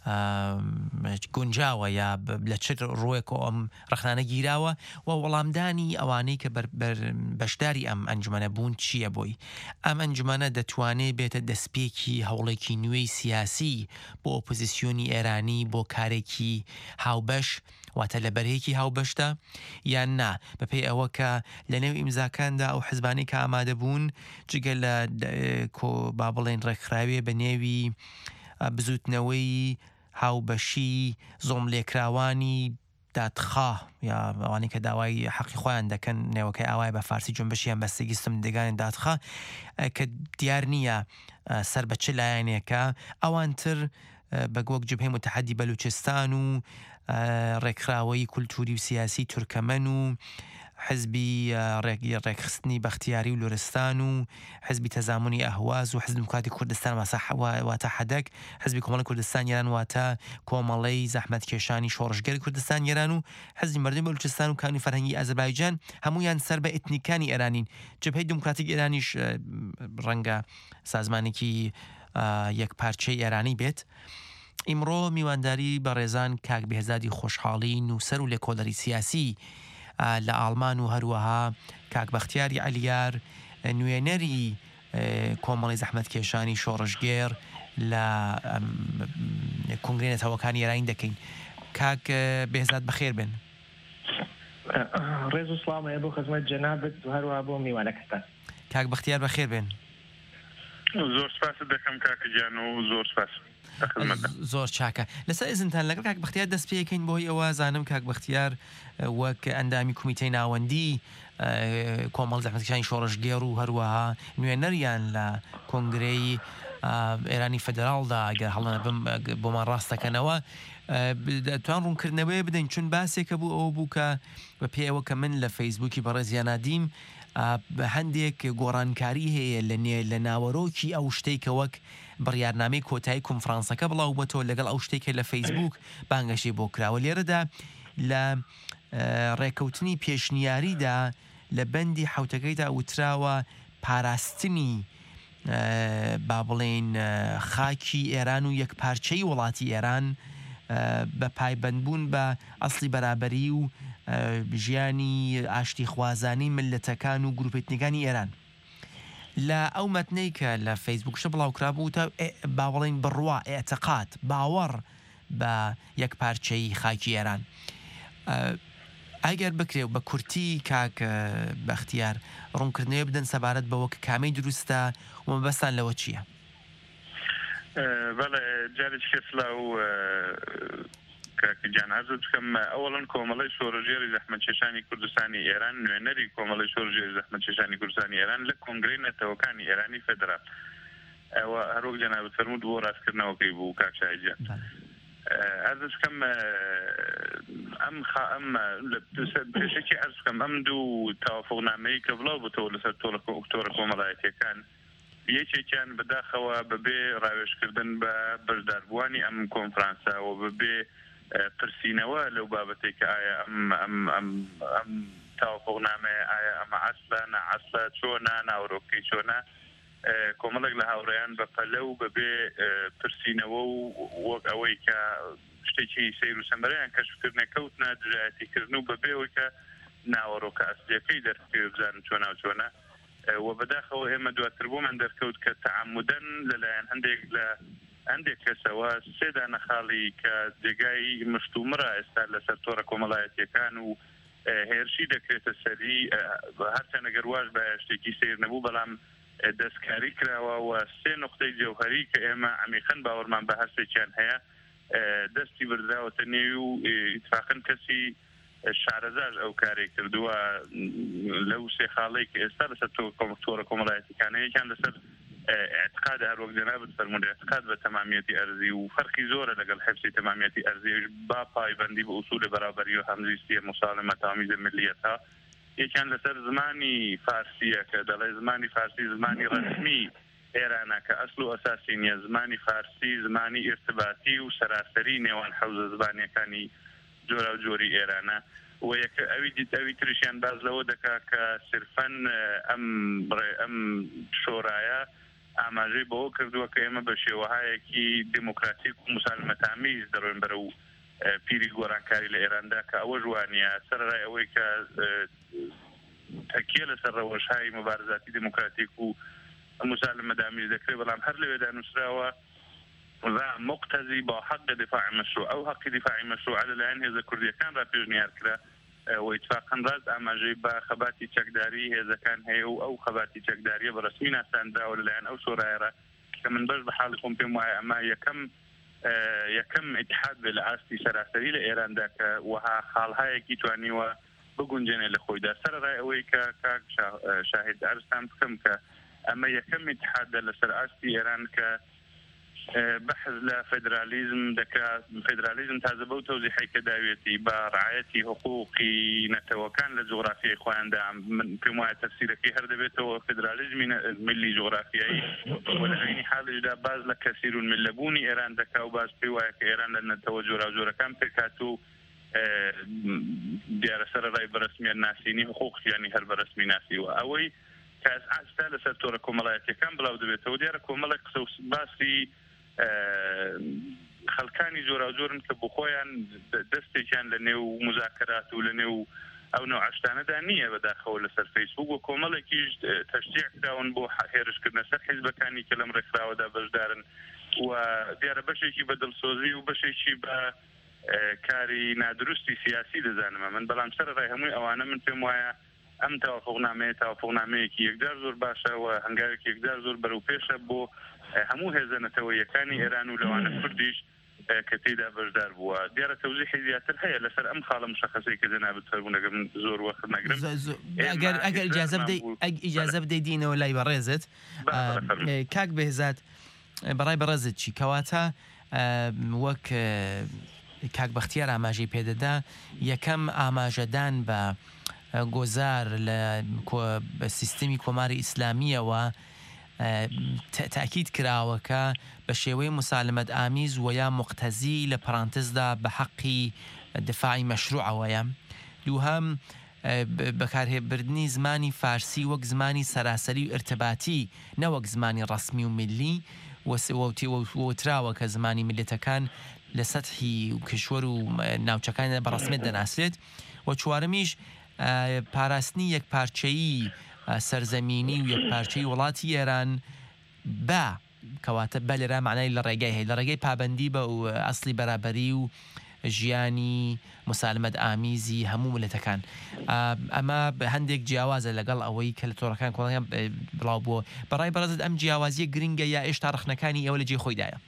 گونجاوە یا لە چ ڕۆیەک ئەم ڕخنانە گیراوە و وەڵامدانی ئەوانەی کە بەشداری ئەم ئەنجومەنە بوون چییە بۆی ئەم ئەنجومەنە دەتوانێت بێتە دەستپێکی هەوڵێکی نوێی سیاسی بۆ ئۆپۆزیسیۆنی ئێرانی بۆ کارێکی هاوبەش واتە لە بەرهەیەکی هاوبەشدا یان نا بەپێی ئەوە کە لە نێو ئیمزاکاندا ئەو حزبانی کە ئامادە بوون جگە لە با بڵێن ڕێکخراوێ بە نێوی بزوتنەوەی هاوبەشی زۆم لێکراوانی دادخوا یا ئەوانەی کە داوای حەقی خۆیان دەکەن نێوەکەی ئاوای بە فارسی جنبشیان بەستگی سندگانی دادخوا کە دیار نییە سەر بە چ لایەنێکە ئەوانتر بەگوەک جبهەی متحەدی بەلوچستان و ڕێکخراوەی کولتوری و سیاسی تورکەمەن و حزبی ڕێکخستنی بەختیاری و لورستان و حزبی تەزامنی ئەهواز و حزب دموکراتی کوردستان واتە حەدەک حزبی کۆمەڵی کوردستان ئێران واتە کۆمەڵەی زەحمەتکێشانی شۆڕژگەری کوردستان ئێران و حزبی مەردمی بەلوچستان و کانونی فەرهەنگی ئازەربایجان هەمویان سەر بە ئێتنیکانی ئێرانین جبهەی دموکراتیک ئێرانیش ڕەنگە سازمانێکی یەک پارچەی ئێرانی بێت ئیمڕۆ میوانداری بە ڕێزان کاک بێهزادی خۆشحاڵی نووسەر و لێکۆڵەری سیاسی لە ئاڵمان و هەروەها کاک بەختیاری عەلیار نوێنەری کۆمەڵی زەحمەتکێشانی شۆڕژگێر لە کنگرێ نەتەوەکانی ئێرانی دەکەین کاک بێهزاد بەخێر بن
ڕێز و سڵامەیە بۆ خزمەت جەنابەت و هەروەها بۆ میوانەکەتان
کاک بەختیار بەخێر بن
زۆر سپاس دەکەم کاکە گیان و زۆر سپاس
زۆر چاکە لەسەر ئێزنتان لەگەڵ کاک بەختیار دەست پێکەین بۆی ئەوە زانم کاک بەختیار وەک ئەندامی کومیتەی ناوەندی کۆمەڵ زەحمەتکێشانی شۆڕژگێر و هەروەها نوێنەریان لە کۆنگرەی ئێرانی فەدراڵدا ئەگەر هەڵە بۆمان ڕاستەکەنەوە توان ڕوونکردنەوەی بدەین چون باسێکە بوو ئەوە بوو کە بە پێیەوە کە من لە فەیسبووکی بەڕێزیان نادیم هەندێک گۆڕانکاری هەیە لە ناوەڕۆکی ئەو شتێکە وەک بڕیارنامەی کۆتایی کۆنفرانسەکە بڵاو بۆتەوە لەگەڵ ئەو شتێکە لە فەیسبووک بانگەشی بۆ کراوە لێرەدا لە ڕێکەوتنی پێشنیاریدا لە بەندی حوتەکەیدا وتراوە پاراستنی با بڵێن خاکی ئێران و یەکپارچەی وڵاتی ئێران بە پایبەندبوون بە ئەسڵی بەرابەری و ژیانی ئاشتی خوازانی ملەتەکان و گروپێتنیەکانی ئێران لە ئەو مەتنەی کە لە فەیسبووکشە بڵاوکرا بوو تا باوەڵین بڕوا ئێعتقاد باوەڕ بە یەک پارچەی خاکی ئێران ئەگەر بکرێ و بە کورتی کاک بەختیار ڕوونکردنەوە بدەن سەبارەت بەوە کە کامەی دروستە و مەبەستان لەوە چییە؟
بەڵێ جارێکی کەسلا و کاکە گیان عەرز بکەم ئەوەڵەن کۆمەڵەی شۆڕژێری زەحمەتکێشانی کوردستانی ئێران نوێنەری کۆمەڵەی شۆڕژێری زەحمەتکێشانی کوردستانی ئێران لە کۆنگرەی نەتەوەکانی ئێرانی فێدرال ئەوە هەروەک جەنابەت فەرموود بۆ ڕاستکردنەوەکەی بوو کاک شایگیان عەرز بکەم ئەم پێشێکی عەرز بکەم ئەم دوو تەوافقنامەیە کە بڵاو بووتەوە لەسەر تۆڕە کۆمەڵایەتیەکان یەکێکیان بەداخەوە بەبێ ڕاوێژکردن بە بەشداربووانی ئەم کۆنفرانسەوە بەبێ پرسیینەوە لەو بابەتێک کە ئایا ئەم تاوافقنامەیە ئایا ئەمە عەسڵە نەعەسڵە چۆنە ناوەڕۆکەی چۆنە کۆمەڵێک لە هاوڕێیان بە پەلەو بەبێ پرسیینەوە و وەک ئەوەی کە شتێکی سەیر و سەمەرەیان کەشفکردنە کەوتنە دژایەتیکردن و بەبێەوەی کە ناوەڕۆکە ئەسلیەکەی دەرکێ بزانن چۆنە و چۆنە و بەداخەوە ئێمە دواتر بۆمان دەرکەوت کە تەعەمودەن لەلایەن هەندێک کەسەوە سێدانە خاڵی کە جێگای مشتومڕە ئێستا لەسەر تۆڕە کۆمەڵایەتیەکان و هێرشی دەکرێتە سەری هەرچەنە گەرواش بە شتێکی سیر نەبوو بەڵام دەستکاری کراوە و سێ نقطەی جەوهەری کە ئێمە عمیقەن باوەڕمان بە هەستێکیان هەیە دەستی بردراوەتە نێوی و ئیتفاقن کەسی شارەزاش ئەو کارێک کردووە لەو سێ خاڵەی کە ئێستا لەسەر تۆڕە کۆمەڵایەتیەکانە یەکیان لەسەر اعتقاد هەروەک جەنابەت فەرموودە اعتقاد بە تەمامیەتی ئەرزی و فەرقی زۆرە لەگەڵ حفظی تەمامیەتی ئەرزیش با پایبەندی بە ئوسولی بەرابەری و هەمزیستیە مسالمە تامیز ملیەتە یەکیان لەسەر زمانی فارسیە کە دەڵێ زمانی فارسی زمانی ڕسمی ئێرانە کە ئەسڵ و ئەساسی نییە زمانی فارسی زمانی ئێرتباتی و سەراسەری نێوان حەوزە زبانیەکانی جۆرا و جۆری ئێرانە و ئەوی تریشیان باز لەوە دەکا کە سرفەن ئەم شۆرایە ئاماژەی بەوە کردووە کە ئێمە بە شێوەهایەکی دموکراتیک و موسالمەتامیز دەڕۆین بەرە و پیری گۆڕانکاری لە ئێراندا کە ئەوە ژوانیە سەرڕای ئەوەی کە تەکیە لەسەر ڕەوەش‌های مبارزاتی دموکراتیک و موسالمەتامیز دەکرێت بەڵام هەر لەوێدا نووسراوە مقتضي بحق دفاع مشروع او حق دفاع مشروع على الان هذا كردي كان رابيجنيار كلا واتفاقا راز اماجي با خباتي تشكداري اذا كان هي او خباتي تشكداري برسمينا ساندا ولا الان او سورايرا كمن بس بحالكم بما ما يكم اتحاد بالعاستي سراسري لايران داك وها خالها يكي تواني و بگونجن لخويدا سر راي اوي ك شاهد ارسام كم ك اما يكم اتحاد لسراسري ايران ك بحث لفدراليزم دكا فدراليزم تازبه وتوزيحي كداويتي برعايتي حقوقي نتوكان للجغرافيا اخوان دعم في موعد تفسيرك هرد بيته فدراليزم ملي جغرافياي ولعيني حال جدا باز لكثير من لبوني ايران دكا وباز بيواك ايران لان توجه راجورا كان بكاتو ديار سر راي برسمي الناسيني حقوق يعني هر برسمي ناسي واوي كاس عستا لسرتورا كومالاتي كان بلاو دبيته وديار كومالك باسي خەڵکانی جۆرا جۆرن کە بۆ خۆیان دەستێکیان لە نێو مذاکرات و لە نێو ئەو نوع عشتانەدا نییە بەداخەوە لەسەر فەیسبوک و کۆمەڵێکیش تەشجیع کراون بۆ هێرشکردنە سەر حیزبەکانی کە لەم ڕێکخراوەدا بەشدارن و دیارە بەشێکی بە دڵسۆزی و بەشێکی بە کاری نادروستی سیاسی دەزانمە من بەڵام سەرڕای هەمووی ئەوانە من پێم وایە ئەم تەوافقنامەیەکی یەکدار زۆر باشە و هەنگاوێکی یەکدار زۆر بەرەو پێشە بۆ هەموو هێزەنەتەوەیەکانی ئێران و لەوانە کوردیش کە تێدا بەشدار بووە دیارە تەوزیحی زیاتر هەیە لەسەر ئەم خاڵە مشەخەسەی کە جەنابەت فەرموونەکە من زۆر وەخت نەگرم
ئەگەر ئیجازە بدەیتینەوە لای بەڕێزت کاک بێزات بەڕای بەڕێزت چی کەواتە وەک کاک بەختیار ئاماژەی پێدەدا یەکەم ئاماژەدان بە گۆزار لە سیستەمی کۆماری ئیسلامیەوە تأكيد كراوكا بشيوي مسالمة آميز ويا مقتزي لبرانتزدا بحقي دفاعي مشروع ويا دوهم بكاره بردني زماني فارسي وك زماني سراسري ارتباطي نوك زماني رسمي وملي وتراوك زماني ملتكان لسطحي وكشور وناوچكان برسمي دناسلت وچوارميش پاراستنی یەک پارچەیی سەرزەمینی و یەک پارچەی وڵاتی ئێران بە کەواتە بە لێرە معنای لە ڕێگای هەیە لە ڕێگەی پابندی بە و ئەسڵی بەرابەری و ژیانی مسالمەت ئامیزی هەموو ملەتەکان ئەمە هەندێک جیاوازە لەگەڵ ئەوەی کە لە تۆڕەکان کۆڵیان بڵاو بووە بەڕای بەڕێزت ئەم جیاوازیە گرنگە یا ئێشتا ڕخنەکانی ئەوە لە جێ خۆیدایە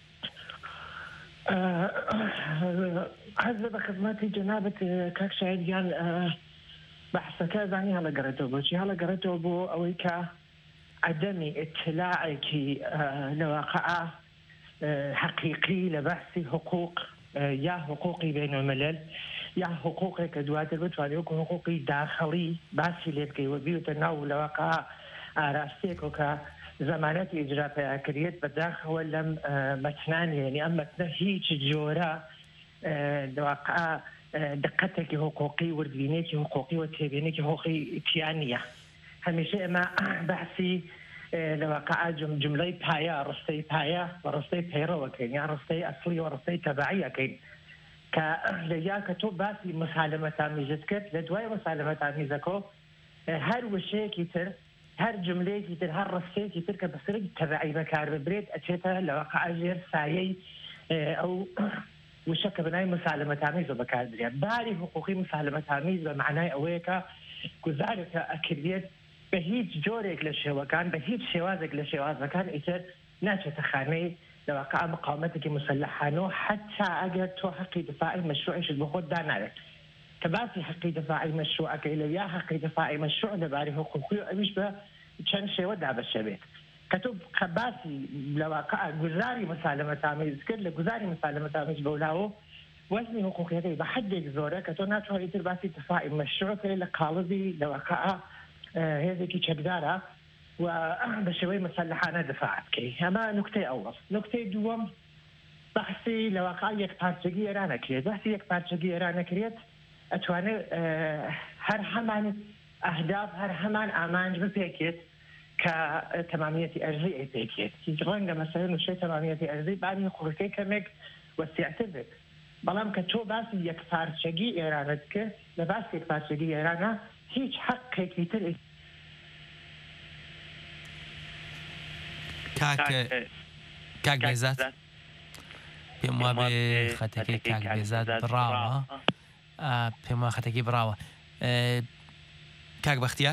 حەز بە خزمەتی جەنابەت کاک شاهێدیان بەحسەکە زانی هەڵەگەڕێتەوە بۆچی هەڵەگەڕێتەوە بۆ ئەوەی کە عدەمی ئیطلاعێکی لەواقع حەقیقی لە بەحسی حقوق یا حقوقی بینالملل یا حقوقێک کە دواتر بتوانێت وەکو حقوقی داخەڵی باسی لێ بکەیت بیوتە ناو لەواقع ئاراستەیەک کە زەمانەتی ئیجرا پێیاکرێت بەداخەوە لەم مەتنان یعنی ئەم مەتنە هیچ جۆرە لەواقع دقتێکی حقوقی وردبینێکی حقوقی و تێبینێکی حقوقی تیان نییە هەمیشە ئێمە بەحسی لەواقع جملەی پایە ڕستەی پایە بە ڕستەی پەیڕەوەکەین یا ڕستەی ئەسڵی و ڕستەی تەبعیەکەین کە لەیا کە تۆ باسی مسالمەت‌آمیزت کرد لە دوای مسالمەت‌آمیزەکە هەر وشەیەکی تر هەر جملەیەکی تر هەر ڕستەیەکی تر کە بەسەری تەبعی بەکار ببرێت ئەچێتە لەواقع ژێر سایەی ئەو وشەکە بەنای مسالمەتامیز بەکاردرێت باری حقوقی مسالمەتامیز بە معنای ئەوەیە کە گوزارێکە ئەکردێت بە هیچ جۆرێک لە شێوەکان بە هیچ شێوازێک لە شێوازەکان ئیتر ناچێتە خانەی لەواقع مقاومەتێکی مسلحانەوە حتا ئەگەر تۆ حەقی دفاعی مەشروعیشت بۆ خۆت داناوێت کە باسی حەقی دفاعی مەشروعەکەی لە یا حەقی دفاعی مەشروع لەباری حقوقی و ئەویش بە چەند شێوە دابەشەبێت کە تۆ باسی لەواقع گوزاری مسالمەتامیز کرد لە گوزاری مسالمەتامیز بەولاوە وەزنی حقوقیەکەی بە حدێک زۆرە کە تۆ ناتوانیت تر باسی دفاعی مەشروعەکەی لە قاڵبی لەواقع هێزێکی چەکدارە و بە شێوەی مسلحانە دفاع بکەی ئەمە نکتەی ئەوڵ نکتەی دووەم بەحسی لەواقع یەکپارچەگی ئێرانەکرێت بەحسی یەکپارچەگی ئێرانەکرێت ئەتوانێت هەر هەمان ئەهداف هەر هەمان ئامانج بپێکێت کە تەمامیەتی ئەرزی ئەیپێکێت هیچ ڕەنگە مەسەلە نوشەی تەمامیەتی ئەرزی بانی حقوقەکەی کەمێک وەسیعتر بێت بەڵام کە تۆ باسی یەکپارچەگی ئێرانت کرد لە باسی یەکپارچەگی ئێرانە هیچ حقێکی تر
کاک بێزات پێم وابێ خەتەکەی کاک بێزات بڕاوە پێم وا خەتەکەی بڕاوە کاک بەختیار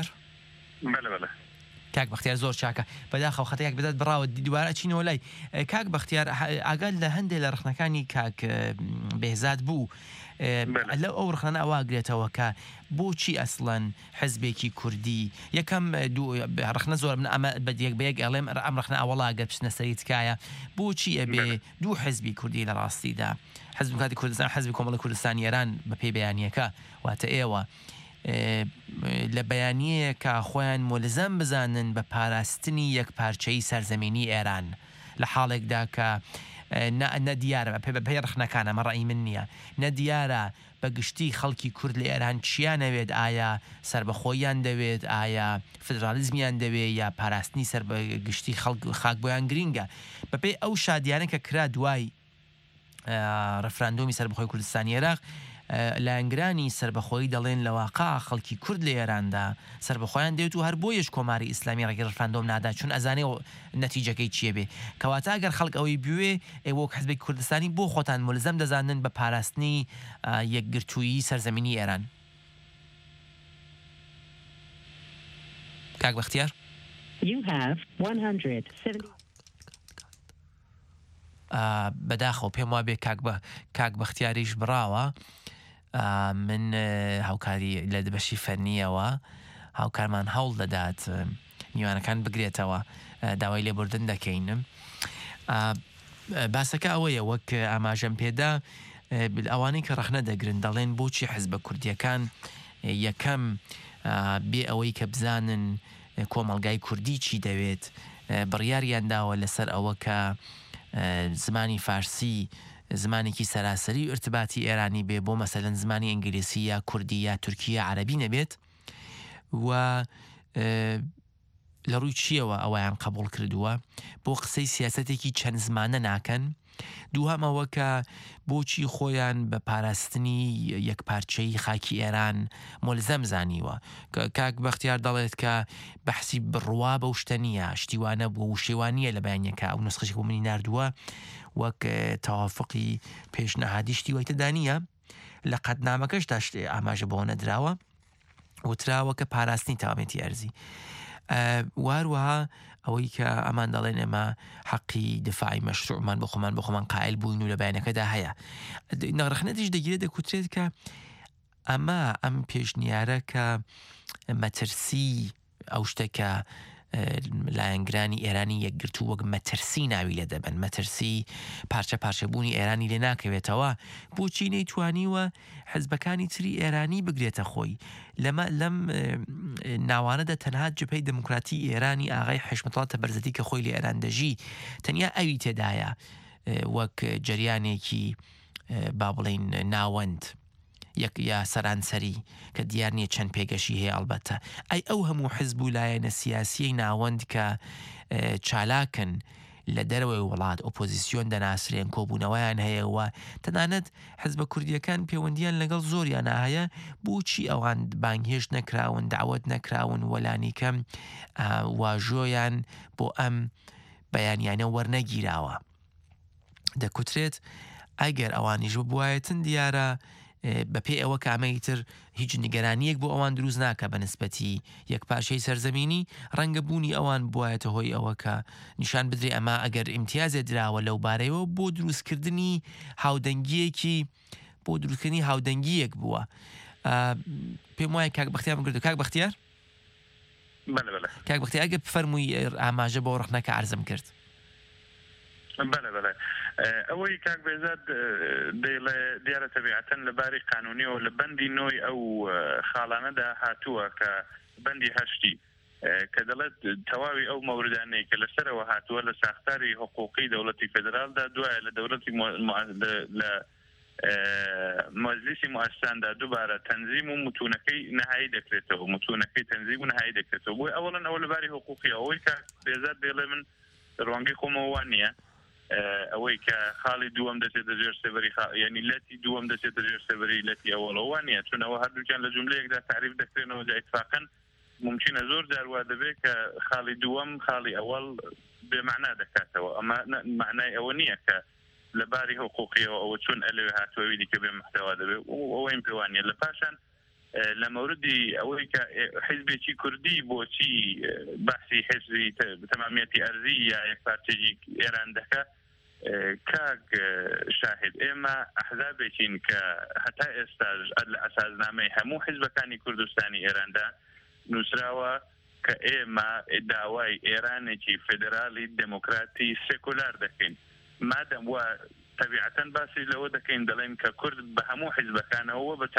کاک بەختیار زۆر چاکە بەداخەو خەتەیەک بدات بڕاوە دووبارە چینەوە لای کاک بەختیار ئاگال لە هەندێک لە ڕخنەکانی کاک بێزات بوو لەو ئەو ڕخنە ئەواگرێتەوە کە بۆچی ئەسڵەن حزبێکی کوردی یەکەم ڕخنە زۆر من ئەمە بەدیەک بەیەک ئەڵێم ئەم ڕخنە ئەوەڵا گەر بچنە سەری تکایە بۆچی ئەبێ دوو حزبی کوردی لە ڕاستیدا حزب کاتی کوردستان حزبی کۆمەڵی کوردستانی ئێران بە پێی بەیانیەکە واتە ئێوە لە بەیانیەکە خۆیان ملزەم بزانن بە پاراستنی یەکپارچەی سەرزەمینی ئێران لە حاڵێکدا کە نەدیارە پێ ڕخنەکانە مەڕئی من نییە نەدیارە بە گشتی خەڵکی کورد لە ئێران چیانەوێت ئایا سربەخۆیان دەوێت ئایا فدرالیزمیان دەوێت یا پاراستنی سەر بە گشتی خاک بۆیان گرینگە بەپێی ئەو شادیانە کە کرا دوای ڕفراندۆمی سەربەخۆی کوردستانی عێراق لایەنگرانی سربەخۆیی دەڵێن لە واقع خەڵکی کورد لە ئێراندا سربەخۆیان دێت و هەر بۆیش کۆماری ئیسلامی ڕێگەی ڕفراندۆم نادا چون ئەزانێ نەتیجەکەی چیە بێ کەواتە ئەگەر خەڵک ئەوەی بوێ ئێوە حزبێکی کوردستانی بۆ خۆتان ملزەم دەزانن بە پاراستنی یەکگرتوویی سەرزەمینی ئێران کاک بەختیار بەداخەوە پێم وابێ کاک بەختیاریش بڕاوە من هاوکاری لە بەشی فەرنیەوە هاوکارمان هەوڵ دەدات میوانەکان بگرێتەوە داوای لێبوردن دەکەینم باسەکە ئەوەیە وەک ئاماژەم پێدا ئەوانەی کە ڕەخنە دەگرن دەڵێن بۆچی حزبە کوردیەکان یەکەم بێ ئەوەی کە بزانن کۆمەڵگای کوردی چی دەوێت بڕیاریان داوە لەسەر ئەوە کە زمانی فارسی زمانێکی سەراسەری ارتباتی ئێرانی بێ بۆ مەسەلەن زمانی ئینگلیسی یا کوردی یا تورکیە عەرەبی نەبێت و لە ڕووی چیەوە ئەویان قبول کردووە بۆ قسەی سیاسەتێکی چەند زمانە ناکەن دووهەمەوە کە بۆچی خۆیان بە پاراستنی یەکپارچەی خاکی ئێران ملزەم زانیوە کاک بەختیار دەڵێت کە بەحسی بڕوا بە شتە نییە شتیوانە بۆ شێوانیە لە بەیانیەکە ئەو نسخەشی بۆ منی نردووە وەک تەوافقی پێشنەهادی شتیوای تێدانیە لە قەتنامەکەشدا ئاماژە بۆ نەدراوە وتراوە کە پاراستنی تاوامێتی ئەرزی واروەها ئەوەی کە ئەمان دەڵێن ئێمە حەقی دفاعی مەشروعمان بۆ خۆمان قائل بووین و لە بەیانەکەدا هەیە نەڕخنەتیش دەگیرێت دەکوترێت کە ئەم پێشنیارە کە مەترسی ئەو شتێکە لایەنگرانی ئێرانی یەکگرتو وەک مەترسی ناوی لێ دەبن مەترسی پارچە پارچەبوونی ئێرانی لێ ناکەوێتەوە بۆچی نەیتوانیوە حزبەکانی تری ئێرانی بگرێتە خۆی لەم ناوانەدا تەنها جبهەی دموکراتی ئێرانی ئاغای حشمەتڵات تەبەرزەتی کە خۆی لە ئێران دەژی تەنیا ئەوی تێدایە وەک جریانێکی با بڵین ناوەند یا سەرانسەری کە دیار نییە چەند پێگەشی هەیە ئەڵبەتە ئەی ئەو هەموو حزب و لایەنە سیاسی ناوەند کە چالاکن لە دەرەوەی وڵات ئۆپۆزیسیۆن دەناسرێن کۆبوونەوەیان هەیەەوە تەنانەت حزبە کوردیەکان پەیوەندیان لەگەڵ زۆریان هەیە بۆچی ئەوان بانگهێش نەکراون داوت نەکراون وەلانی کەم واژۆیان بۆ ئەم بەیانیانە وەرنەگیراوە دەکوترێت ئەگەر ئەوانیش بواەتن دیارە بە پێ ئەوە کامەیتر هیچ نیگەرانیەک بۆ ئەوان دروست ناکە بە نسبەتی یەک پاشەی سەرزەمینی ڕەنگە بوونی ئەوان بواەتە هۆی ئەوە کە نیشان بدرێ ئەمە ئەگەر ئیمتیازێ دراوە لەو بارەیەوە بۆ دروستکردنی هاودەنگیەکی بۆ دروستکردنی هاودەنگیەک بووە. پێم وایە کاک بەختیار بگرێت. کاک بەختیار کاک بەختیار ئەگە بفەرمووی ئاماژە بۆ ڕخنەکە عەرزم کرد.
بەڵێ ئەوەی کاک بێزاد دیارە تەبیعەتەن لەباری قانونیەوە لە بەندی نۆی ئەو خاڵانەدا هاتووە کە بەندی هەشتی کە دەڵێت تەواوی ئەو مەوردانەی کە لەسەرەوە هاتووە لە ساختاری حقوقی دەوڵەتی فێدرالدا دوایە لە دەوڵەتی لە مەجلیسی موسساندا دووبارە تەنزیم و متونەکەی نەهایی دەکرێتەوە متونەکەی تەنزیم و نەهایی دەکرێتەوە بۆی ئەوڵەن ئەوە لەباری حقوقی ئەوەی کە بێزاد دێڵێ من ڕوانگەی خۆمەوە وان نییە ئەوەی کە خاڵی دووەم دەچێتە ژێر سێبەری یعنی لەتی دووەم دەچێتە ژێر سێبەری لەتی ئەوڵەوە نییە چون ئەوە هەردووکیان لە جملەیەکدا تعریف دەکرێنەوە اتفاقاً ممکنە زۆر جاروا دەبێت کە خاڵی دووەم خاڵی ئەوەڵ بێمەعنا دەکاتەوە ئەمە معنای ئەوە نییە کە لەباری حقوقیەوە ئەوە چون ئەلێ هاتووەوی دیکە بێ محتەوا دەبێت ئەوەیم پێوانیە لە پاشان لە مەوردی ئەوەی کە حیزبێکی کوردی بۆچی بەحسی حیزبی تەمامیەتی ئەرزی یا یەک پارچێکی ئێران دەکە کاک شاهد ئێمە ئەحزابێکین کە هەتا ئێستاش لە ئەساسنامەی هەموو حیزبەکانی کوردستانی ئێراندا نووسراوە کە ئێمە داوای ئێرانێکی فێدرالی دموکراتی سێکولار دەکەین مادەم وە تەبیعەتەن باسی لەوە دەکەین دەڵێن کە کورد بە هەموو حیزبەکانەوە بە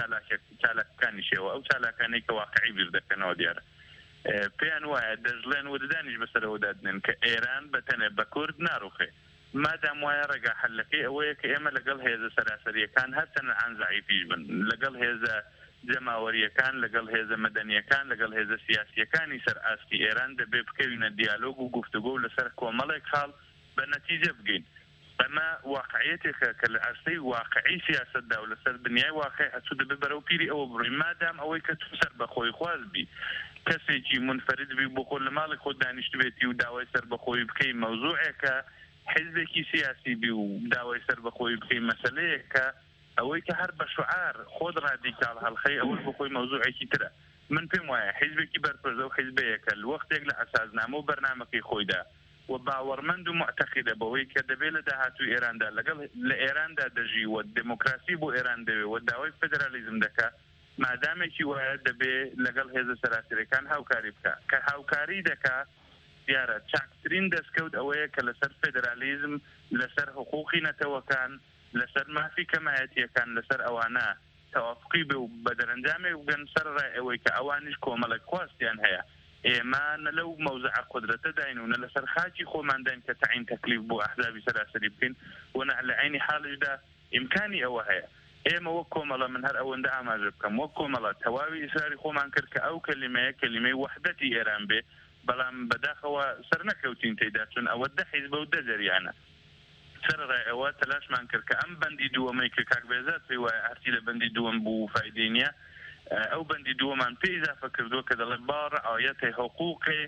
چالاکەکانی ئەو چالاکانەی کە واقعی بیر دەکەنەوە دیارە پێیان وایە دەژڵێن وردانیش بەسەرەوە دادنێن کە ئێران بەتەنێ بە کورد ناڕوخێ مادام وایە ڕێگا حەلەکەی ئەوەیە کە ئێمە لەگەڵ هێزە سەراسەریەکان هەرچەند زەعیفیش بن لەگەڵ هێزە جەماوەریەکان لەگەڵ هێزە مەدەنیەکان لەگەڵ هێزە سیاسیەکانی سەر ئاستی ئێران دەبێ بکەوینە دیالۆگ و گفتوگۆ و لەسەر کۆمەڵێک خاڵ بە نەتیجە بگەین ئەمە واقعیەتێکە کە لە ئەرسەی واقعی سیاسەتدا و لەسەر دنیای واقعی هەچوو دەبێ بەرەو پیری ئەوە بڕۆی مادام ئەوەی کە تو سەر بەخۆی خواز بی کەسێکی منفرد بی بۆ خۆ لە ماڵی خۆ دانیشت بێتی و داوای سەر بەخۆی بکەی مەوزوعێکە حیزبێکی سیاسی بی و داوای سەر بەخۆی بکەی مەسەلەیەکە ئەوەی کە هەر بە شعار خۆت ڕادیکال هەڵخەی ئەوەی بخۆی مەوزوعێکی ترە من پێم وایە حیزبێکی بەرپرسە و حیزبەیەکە وەختێک لە ئەساسنامە و بەرنامەکەی خۆیدا و باوەڕمەند و معتەقیدە بەوەی کە دەبێت لە داهاتووی ئێراندا لەگەڵ لە ئێراندا دەژی و دموکراسی بۆ ئێران دەوێ و داوای فێدرالیزم دەکات مادامێکی وایە دەبێت لەگەڵ هێزە سەراسەریەکان هاوکاری بکە کە هاوکاری دەکات دیارە چاکترین دەستکەوت ئەوەیە کە لەسەر فێدرالیزم لەسەر حقوقی نەتەوەکان لەسەر مافی کەمایەتیەکان لەسەر ئەوانە تەوافقی بێ و بە دەرەنجامێک بگەن سەر ڕای ئەوەی کە ئەوانیش کۆمەڵێک خواستیان هەیە ئێمە نە لەو مەوزع قودرەتە داین و نە لەسەر خاکی خۆمان داین کە تعین تەکلیف بۆ ئەحزابی سەراسەری بکەین و نە لە عینی حاڵشدا ئیمکانی ئەوە هەیە ئێمە وەک کۆمەڵە من هەر ئەوەندە ئاماژە بکەم وەک کۆمەڵە تەواوی ئیسراری خۆمان کرد کە ئەو کەلیمەیە کەلیمەی وەحدەتی ئێران بێ بەڵام بەداخەوە سەر نەکەوتین تێیدا چون ئەوە دە حیزبە و دە جەریانە سەرڕای ئەوە تەلاشمان کرد کە ئەم بەندی دووەمەی کە کاک بێزاد پێی وایە هەرچی لە بەندی دووەم بوو فایدەی نییە ئەو بەندی دووەمان پێی ئیزافە کردووە کە دەڵێ با ڕعایەتی حقوقی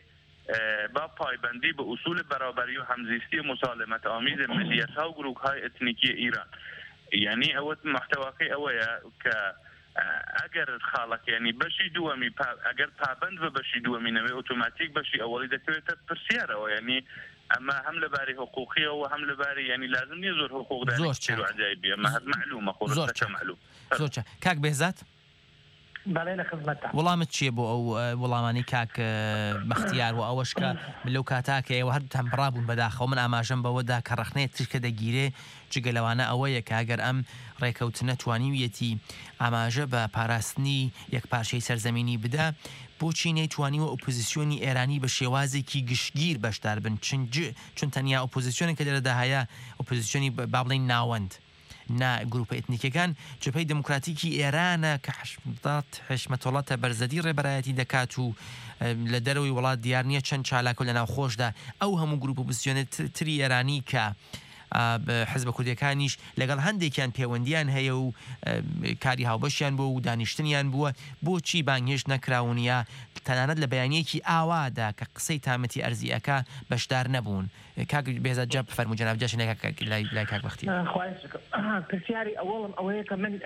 با پایبندی بە ئوسول بەرابەری و هەمزیستی مسالمەت ئامیز ملیەت‌ها و گروپ‌های ئەتنیکی ئیران یعنی ئەوە محتەواکەی ئەوەیە کە ئەگەر خاڵەکە ینی بەشی دووەمی ئەگەر پابند بە بەشی دووەمینەوەی ئۆتۆماتیک بەشی ئەوەڵی دەکەوێتە پرسیارەوە ینی ئەمە هەم لەباری حقوقیەوە هەم لەباری ینی لازم نییە زۆر حقوقدان چێر عجایبی ئەمە هەر معلومە خۆ معلوم
زۆر کاک بێزاد
بەڵێ لە خزمەتە
وەڵامت چییە بۆ ئەو وەڵامانی کاک بەختیار و ئەوەشکە لەو کاتاکە ئێوە هەردووتان بڕابوون بەداخەوە من ئاماژەم بەوەدا کە ڕخنەیە ترکە دەگیرێ جگە لەوانە ئەوەیە کە ئەگەر ئەم ڕێکەوتنە توانیویەتی ئاماژە بە پاراستنی یەک پارچەی سەرزەمینی بدا بۆچی نەیتوانیوە ئۆپۆزیسیۆنی ئێرانی بە شێوازێکی گشتگیر بەشدار بن چون تەنیا ئۆپۆزیسیۆنێک کە لێرەدا هەیە ئۆپۆزیسیۆنی با بڵێن ناوەند نا گروپە ئێتنیکەکان جبهەی دموکراتیکی ئێرانە کە حشمەتۆڵەتە بەرزەدی ڕێبەرایەتی دەکات و لە دەرەوەی وڵات دیار نییە چەند چالاکە لە ناوخۆشدا ئەو هەموو گروپ ئۆپۆزیسیۆنە تری ئێرانی کە حزب کوردیەکانیش لەگەڵ هەندێکیان پەیوەندیان هەیە و کاری هاوبەشیان بووە و دانیشتنیان بووە بۆچی بانگهێشت نەکراونیە تەنانەت لە بەیانیەکی ئاوادا کە قسەی تامەتی ئەرزیەکە بەشدار نەبوون. کاک بێزات جا بفەرموو جەناب جاشن لای کاک بەختیار.
پرسیاری ئەوڵم ئەوەیە کە من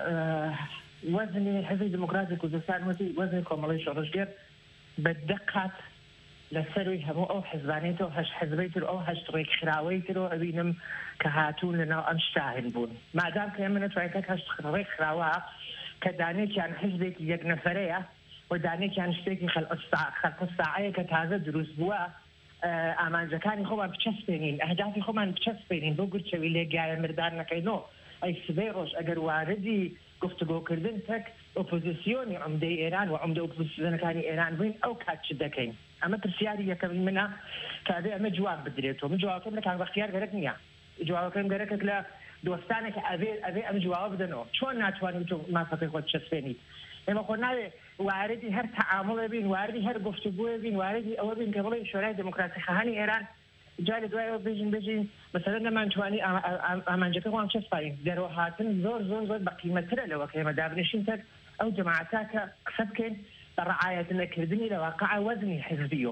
وەزنی حزبی دموکراتی کوردستان وەزنی کۆمەڵی شۆڕژگەر بەدقات لەسەروی هەموو ئەو حزبانێتەوە هەشت حزبەی تر ئەو هەشت ڕێکخراوەی ترەوە ئەبینم کە هاتوون لەناو ئەم شتاهن بوون مادام کە ئێمە نەتوانین کە هەشت ڕێکخراوە کە دانێکیان حزبێکی یەک نەفەرەیە و دانێکیان شتێکی خەلقستاعەیە کە تازە دروست بووە ئامانجەکانی خۆمان بچەسپێنین ئەهدافی خۆمان بچەسپێنین بۆ گورچەوی لێگایە مردار نەکەینەوە ئەی سبەی ڕۆژ ئەگەر واردی گفتگۆکردن تەک ئۆپۆزیسیۆنی عومدەی ئێران و عومدە ئۆپۆزیسیۆنەکانی ئێران بووین ئەو کات چ دەکەین ئەمە پرسیاری یەکەمی منە کە ئەبێ ئەمە جواب بدرێتەوە من جوابەکەم لە کاک بەختیار گەرەک نییە جوابەکەم گەرەکێک لە دۆستانێکە ئەبێ ئەم جوابە بدەنەوە چۆن ناتوانین تۆ مافەکەی خۆت چەسپێنیت ئێمە خۆ ناوێ واردی هەر تەعامڵێ بین واردی هەر گفتگوێ بین واردی ئەوە بین کە بڵێ شۆرای دموکراسی خەهانی ئێران جا لە دوایەوە بێژین مەسەلەن نەمانتوانی ئامانجەکە خۆمان چەسپارین دەرەوە هاتن زۆر بە قیمەترە لەوە کە ئێمە دابنیشین تەک ئەو جەماعەتە کە قسە بکەین بە ڕعایەت نەکردنی لە واقع وەزنی حزبیۆ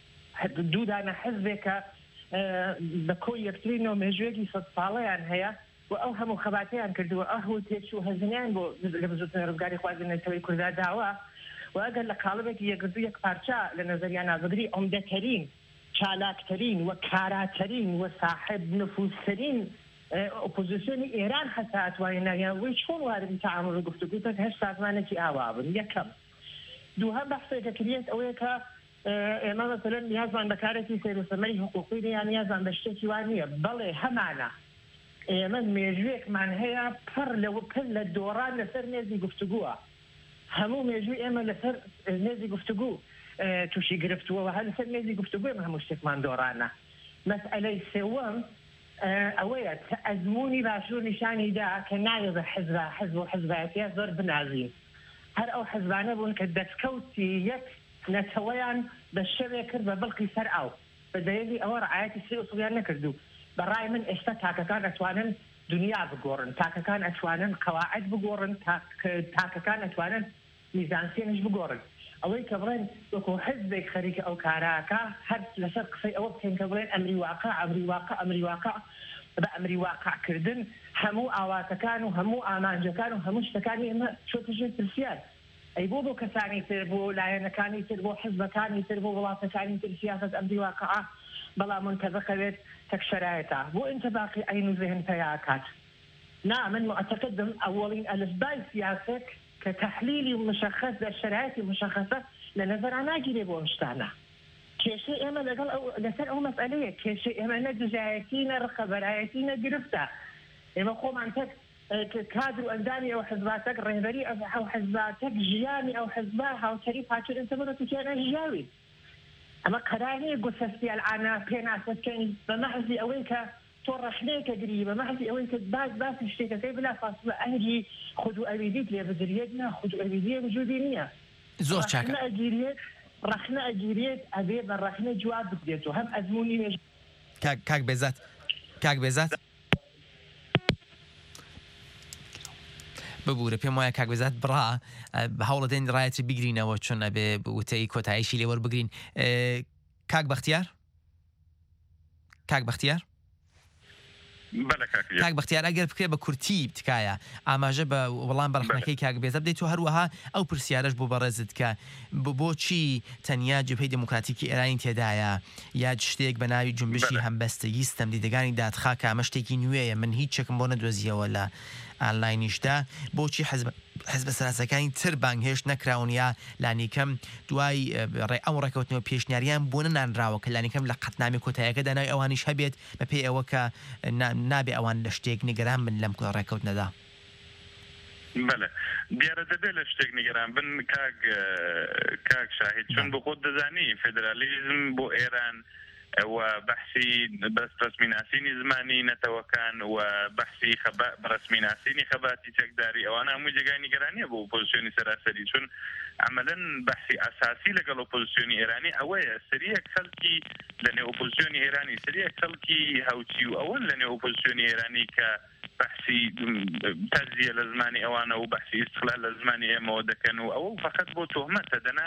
دوودانە حزبێکە بە کۆی یەکترینەوە مێژوەیەکی سەد ساڵەیان هەیە و ئەو هەموو خەباتەیان کردووە ئەهوو تێچوو هەزینیان بۆ لە بزوتنە ڕزگاری خوازنەوەی کورددا داوە و ئەگەر لە قاڵبێکی یەکگرتو یەک پارچە لە نەزەریان نازگری عومدەترین چالاکترین و کاراترین و صاحب نفوذترین ئۆپۆزیسیۆنی ئێران هەتا ئەتوانین ناوی چۆن واردی تەعامڵ و گفتگو تەک هەشت سازمانێکی ئاوا بن یەکەم دووهەم بەحسێکە کردێت ئەوەیە کە ئێمە مەسەلەن نیازمان بەکارێکی سەیرۆسەمەری حقوقی یان نیازمان بە شتێکی وان نییە بەڵێ هەمانە ئێمە مێژوێکمان هەیە پڕ لە دۆڕان لەسەر نێزی گفتگووە هەموو مێژووی ئێمە لەسەر نێزی گفتگو تووشی گرفتووە هەر لەسەر نێزی گفتگوی هەموو شتێکمان دۆڕانە مەسئلەی سێوەم ئەوەیە ئەزمموی باشوور نیشانیدا کە نایە بە حزب و حزبایەتیە زۆر بنازین هەر ئەو حزبانە بوون کە دەستکەوتی یەک نەتەوەیان بە شەوێ کرد بە بڵقی سەر ئاو بە دەیەوی ئەوە ڕعایەتی سێ ئوسوڵیان نەکردو بەڕای من ئێستا تاکەکان ئەتوانن دنیا بگۆڕن تاکەکان ئەتوانن قەواعد بگۆڕن تاکەکان ئەتوانن میزانسێنش بگۆڕن ئەوەی کە بڵێن وەکو حزبێک خەریکە ئەو کاراکە هەر لەسەر قسەی ئەوە بکەین کە بڵێن ئەمری واقع بە ئەمری واقعکردن هەموو ئاواتەکان و هەموو ئامانجەکان و هەموو شتەکانی ئێمە چۆتەژێت پرسیار ئەی بۆ کەسانی تر بۆ لایەنەکانی تر بۆ حزبەکانی تر بۆ وڵاتەکانی تر سیاست ئەمری واقعە بەڵام منتەزەکەوێت تەک شەرایەتە بۆ ئینتباقی عین و ذهن پیاکات نا من معتقدم ئەوڵین ئەلفبای سیاست کە تحلیلی مشخص لە شرایەتی مشخصە لە نەزەرا ناگیرێ بۆ ئەم شتانە کێشەی ئێمە لەگەڵ لەسەر ئەو مەسئلەیە کێشەی ئێمە نە دژایەتی نە ڕخەبەرایەتی نە گرفتە ئێمە خۆمان تەک کادر و ئەندامی ئەو حزباتەك ڕێبەری ئەو حزباتەك ژیانی ئەو حزبا هاوتەری پاچر ئەنتەبەرە تووتیانە ژیاوی ئەمە قەرانەیە گوسەستیالعانە پێناسەکەین بە مەحزی ئەوەی کە تۆ ڕەخنەیەکە گری بە مەحزی ئەوەی کە باسی شتێکەکەی بلا فاصلە ئەنگی خود و ئەویدیت لێ بزریت نا خود و ئەویدیە وجودی نییە
زۆر چاکە
ڕەخنە ئەگیرێت ئەبێ بە ڕەخنە جواب بدرێتەوە هەم ئەزمموی نوێژ
کاک بێزات ببوورە پێم وایە کاک بێزات بڕا هەوڵە دێن ڕایەتی بگرینەوە چۆن ئەبێ وتەی کۆتاییشی لێوە بگرین کاک بەختیار کاک بەختیار ئەگەر بکرێ بە کورتی بتکایە ئاماژە بە وەڵام بەڕخنەکەی کاک بێزە بدەیت و هەروەها ئەو پرسیارەش بۆ بەڕێزت کە بۆچی تەنیا جبهەی دموکراتیکی ئێرانی تێدایە یا شتێک بە ناوی جنبشی هەمبەستگی ستەمدیدەگانی دادخا کە ئەمە شتێکی نوێیە من هیچ چێکم بۆ نەدۆزیەوە لە ئانلاینیشدا بۆچی حزبە سەراسەکانی تر بانگهێشت نەکراون یا لانیکەم دوای ئەو ڕێکەوتنەوە پێشنیاریان بۆ نەنانراوە کە لانیکەم لە قەتنامی کۆتاییەکەدا ناوی ئەوانیش هەبێت بە پێی ئەوە کە نابێ ئەوان لە شتێک نیگەران بن لەم ڕێکەوتنەدا
بەڵێ دیارە دەبێت لە شتێک نیگەران بن کاک شاهید چون بۆ خۆت دەزانی فێدرالیزم بۆ ئێران وبحثي بس رسمي ناسيني زماني نتوكان وبحثي خباء برسمي ناسيني خباتي تقداري او انا مجيغاني قراني ابو بوزيشني سراسري شون عملا بحثي اساسي لقل اوبوزيشني ايراني اويا سريع خلقي لاني اوبوزيشني ايراني سريع خلقي هاوتي اول لاني اوبوزيشني ايراني بحثي تجزية لزماني او انا وبحثي استقلال لزماني اما ودكنو او فقط بو تهمت دنا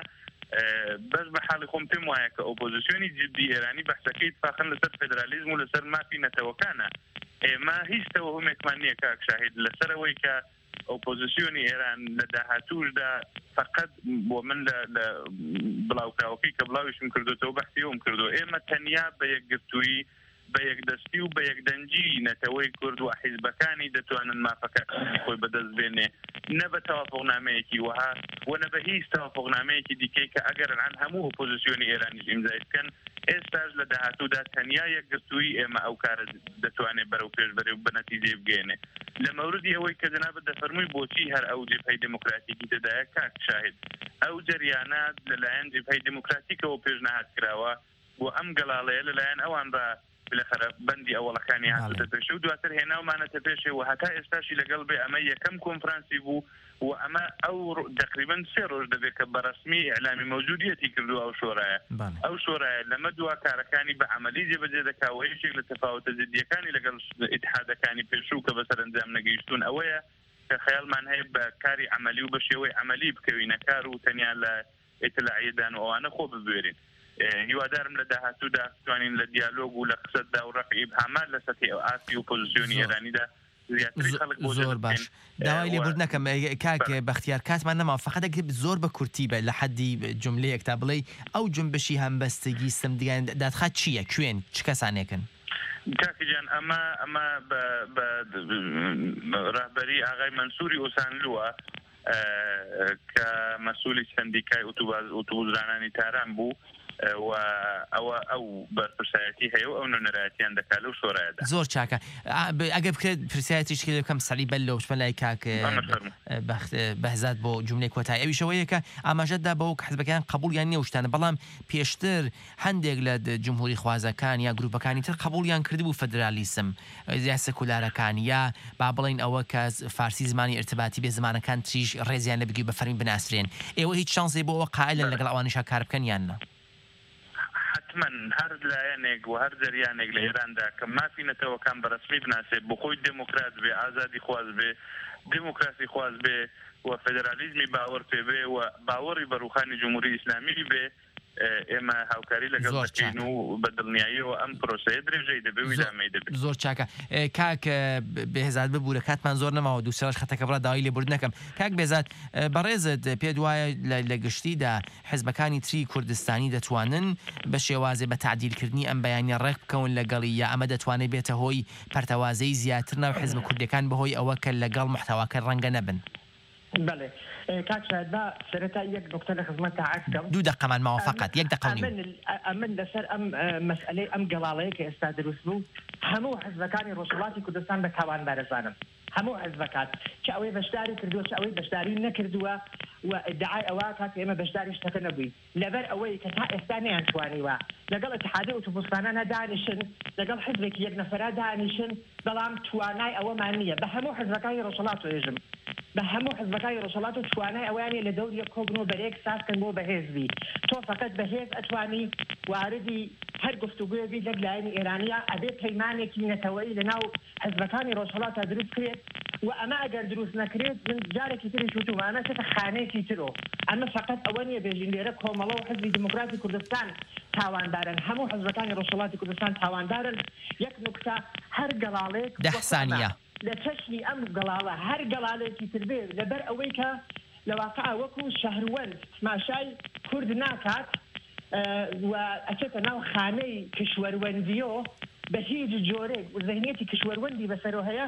بس بحال خۆم پێم وایە کە ئۆپۆزیسیۆنی جدی ئێرانی بەحسەکەی اتفاقا لەسەر فێدرالیزم و لەسەر مافی نەتەوەکانە ئێمە هیچ تەوەهومێکمان نییە کاک شاهید لەسەرەوەی کە ئۆپۆزیسیۆنی ئێران لە داهاتووشدا فقط بۆ من لە بڵاوکراوەکەی کە بڵاویشم کردوتەوە بەحسیەوەم کردو ئێمە تەنیا بە یەکگرتووی بە یەکدەستی و بە یەکدەنجی نەتەوەی کورد و حیزبەکانی دەتوانن مافەکانی خۆی بەدەست بێنێ نە بە تەوافقنامەیەکی وها و نە بە هیچ تەوافقنامەیەکی دیکەی کە ئەگەران هەموو ئۆپۆزیسیۆنی ئێرانیش ئیمزای بکەن ئێستاش لە داهاتوودا تەنیا یەکگرتووی ئێمە ئەو کارە دەتوانێت بەرەو پێشبەرێ و بە نەتیجێ بگێنێ لە مەوردی ئەوەی کە جەنابەت دەفەرمووی بۆچی هەر ئەو جبهەی دموکراتیکی تێدایە کاک شاهید ئەو جەریانە لەلایەن جبهەی دموکراتیکەوە پێشنەهات کراوە بۆ ئەم گەڵاڵەیە لەلایەن ئەوان بە بالاخره بندی ئەوڵەکانی هاتوتە پێش و دواتر هێناومانەتە پێشێ و هەتا ئێستاشی لەگەڵ بێ ئەمە یەکەم کۆنفرانسی بوو و ئەمە ئەو تقریبا 3 ڕۆژ دەبێت کە بەڕسمی ئیعلامی موجودیەتی کردو ئەو شۆڕایە ئەو شۆڕایە لەمە دووە کارەکانی بە عەمەلی جێبەجێ دەکاوە یەکێک لە تەفاوتە جدیەکانی لەگەڵ ئیتحادەکانی پێشوو کە بە سەرنجام نەگەیشتون ئەوەیە کە خەیاڵمان هەیە بە کاری عەمەلی و بە شێوەی عەمەلی بکەوینە کار و تەنیا لە ئیتلاعیەدان و ئەوانە خۆ ببوێرین هیوادارم لە داهاتوودا توانین لە دیالۆگ و لە قسەتدا و ڕەفعی ئیبهامات لە سەرەتی ئاسی و پۆزیسیۆنی ئێرانیدا
زۆر باش داوای لێبورد نەکەم کاک بەختیار کاتمان نەماوە فقط زۆر بە کورتی بە لە حەدی جملەیەکتا بڵێ ئەو جنبشی هەمبەستگی سمدیان دادخات چییە کوێن چ کەسانێکن
کاکیجان ئەمە بە ڕاهبەری ئاغای مەنسووری ئۆسانلووە کە مەسئولی سندیکای ئۆتۆبوسرانانی تاران بوو و ئەو بەرپرسایەتی هەیە و ئەو نوێنەرایەتیان دەکات لەو شۆڕایەدا
زۆر چاکە ئەگەر بکرێت پرسیایەتیش بکەم سەری بەل لەو لای کاک بەهزاد بۆ جملەی کۆتایی ئەویشەوەیە کە ئاماژەتدا بەو کە حزبەکان قبولیان نییە شتانە بەڵام پێشتر هەندێک لە جمهوری خوازەکان یا گروپەکانی تر قبولیان کردبوو فەدرالیسم یا سەکولارەکان یا با بڵین ئەوە کە فارسی زمانی ارتباطی بێ زمانەکان تریش ڕێزیان لە بگی بە فەرمی بناسرێن ئێوە هیچ شانسێ بۆ ئەوە قائلن لەگەڵ ئەوانیشا کار بکەن یاننا
من هەر لایەنێک و هەر جەریانێک لە ئێراندا کە مافی نەتەوەکان بەڕسمی بناسێت بۆ خۆی دموکرات بێ ئازادی خواز بێ دموکراسی خواز بێ و فێدرالیزمی باوەڕ پێ بێ و باوەڕی بە ڕوخانی جمهوری ئیسلامی بێ ئێمە هاوکاری لەگەڵ دەکەین و بە دڵنیاییەوە ئەم پرۆسەیە درێژەی دەبێ و ئیدامەی دەبێت
زۆر چاکە کاک بێهزاد ببوورە کاتمان زۆر نەماوە دووسێڵش خەتەکە بڕا داوای لێبورد نەکەم کاک بێزاد بەڕێزت پێت وایە لە گشتیدا حزبەکانی تری کوردستانی دەتوانن بە شێوازێ بە تعدیلکردنی ئەم بەیانی ڕێک بکەون لەگەڵی یا ئەمە دەتوانێت بێتە هۆی پەرتەوازەی زیاتر ناو حزب کوردەکان بەهۆی ئەوە کە لەگەڵ محتەواکە ڕەنگە نەبن
بله کاک شاید با سرەتا یەک نقطە لە خزمەتتا عەرز بکەم
2 دقەمان ماوە فقط 1 دقە و نیو
ئەمن لەسەر ئەم مەسئلەی ئەم گەڵاڵەیە کە ئێستا دروست بوو هەموو حزبەکانی ڕۆژهەڵاتی کوردستان بە تاوان بارەزانم هەموو حزبەکان چ ئەوەی بەشداری کردووە چ ئەوەی بەشداری نەکردووە و ادعای ئەوە کات ئێمە بەشداری شتەکە نەبووی لەبەر ئەوەی کە تا ئێستا نەیانتوانیوە لەگەڵ اتحادیە ئۆتۆبوسخانانە دانیشن لەگەڵ حزبێکی یەک نەفەرا دانیشن بەڵام توانای ئەوەمان نییە بە هەموو حزبەکانی ڕۆژهەڵات و هێژم بە هەموو حزبەکانی ڕۆژهەڵات و توانای ئەویانێ لە دەوری کۆبنەوە بەرێک سازکەن بۆ بەهێزبی تۆ فقط بەهێز ئەتوانی واردی هەر گفتوگوێبی لەک لایەنی ئێرانیە ئەبێ پەیمانێکی نەتەوەیی لەناو حزبەکانی ڕۆژهەڵاتە دروست کرێت و ئەمە ئەگەر دروست نەکرێت من جارێکی تری شوتوم ئەمە چێتە خانەیەکی ترۆ ئەمە فقط ئەوە نیە بێژین لێرە کۆمەڵە و حزبی دموکراتی کوردستان تاواندارن هەموو حزبەکانی ڕۆژهەڵاتی کوردستان تاواندارن یەک نوکتە هەر گەڵاڵێک
10 ثانیە
لە چەشنی ئەم گەڵاڵە هەر گەڵاڵێکی تر بێ لەبەر ئەوەی کە لە واقع وەکو شەهروەند ماشای کورد ناکات و ئەچێتە ناو خانەی کشوەروەندیۆ بە هیچ جۆرێک ذهنیەتی کشوەروەندی بەسەرەوە هەیە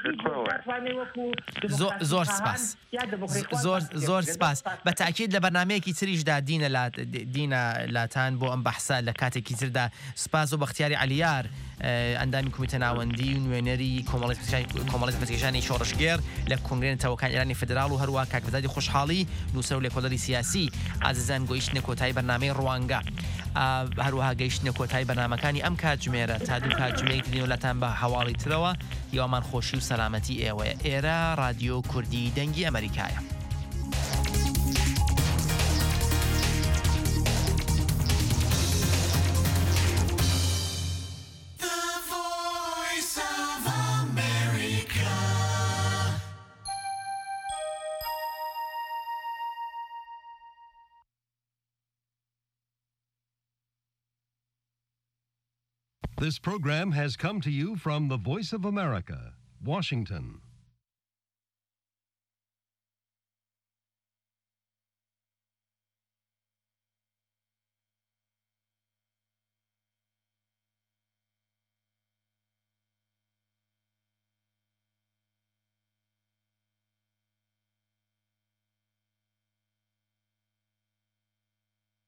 زۆر سپاس زۆر سپاس بە تاکید لە بەرنامەیەکی تریشدا دینە لاتان بۆ ئەم بەحسا لە کاتێکی تردا سپاس و بەختیاری عەلیار ئەندامی کومیتە ناوەندی و نوێنەری کۆمەڵی پێشکەشانی شۆڕشگێر لە کۆنگرێنە تەوەکانی ئێرانی فدرال و هەروە کاک بەزادی خۆشحاڵی نووسەر و لێکۆڵەری سیاسی ئازیزان گۆیشتنە کۆتایی بەرنامەی ڕوانگە هەروەها گەیشتنە کۆتایی بەنامەکانی ئەم کاتژمێرە تا دوو کاتژمێری ترینەوەلاتان بە هەواڵی ترەوە هیوامان خۆشی و سەلامەتی ئێوەیە. ئێرە رادیۆ کوردی دەنگی ئەمریکایە.
This program has come to you from the Voice of America, Washington.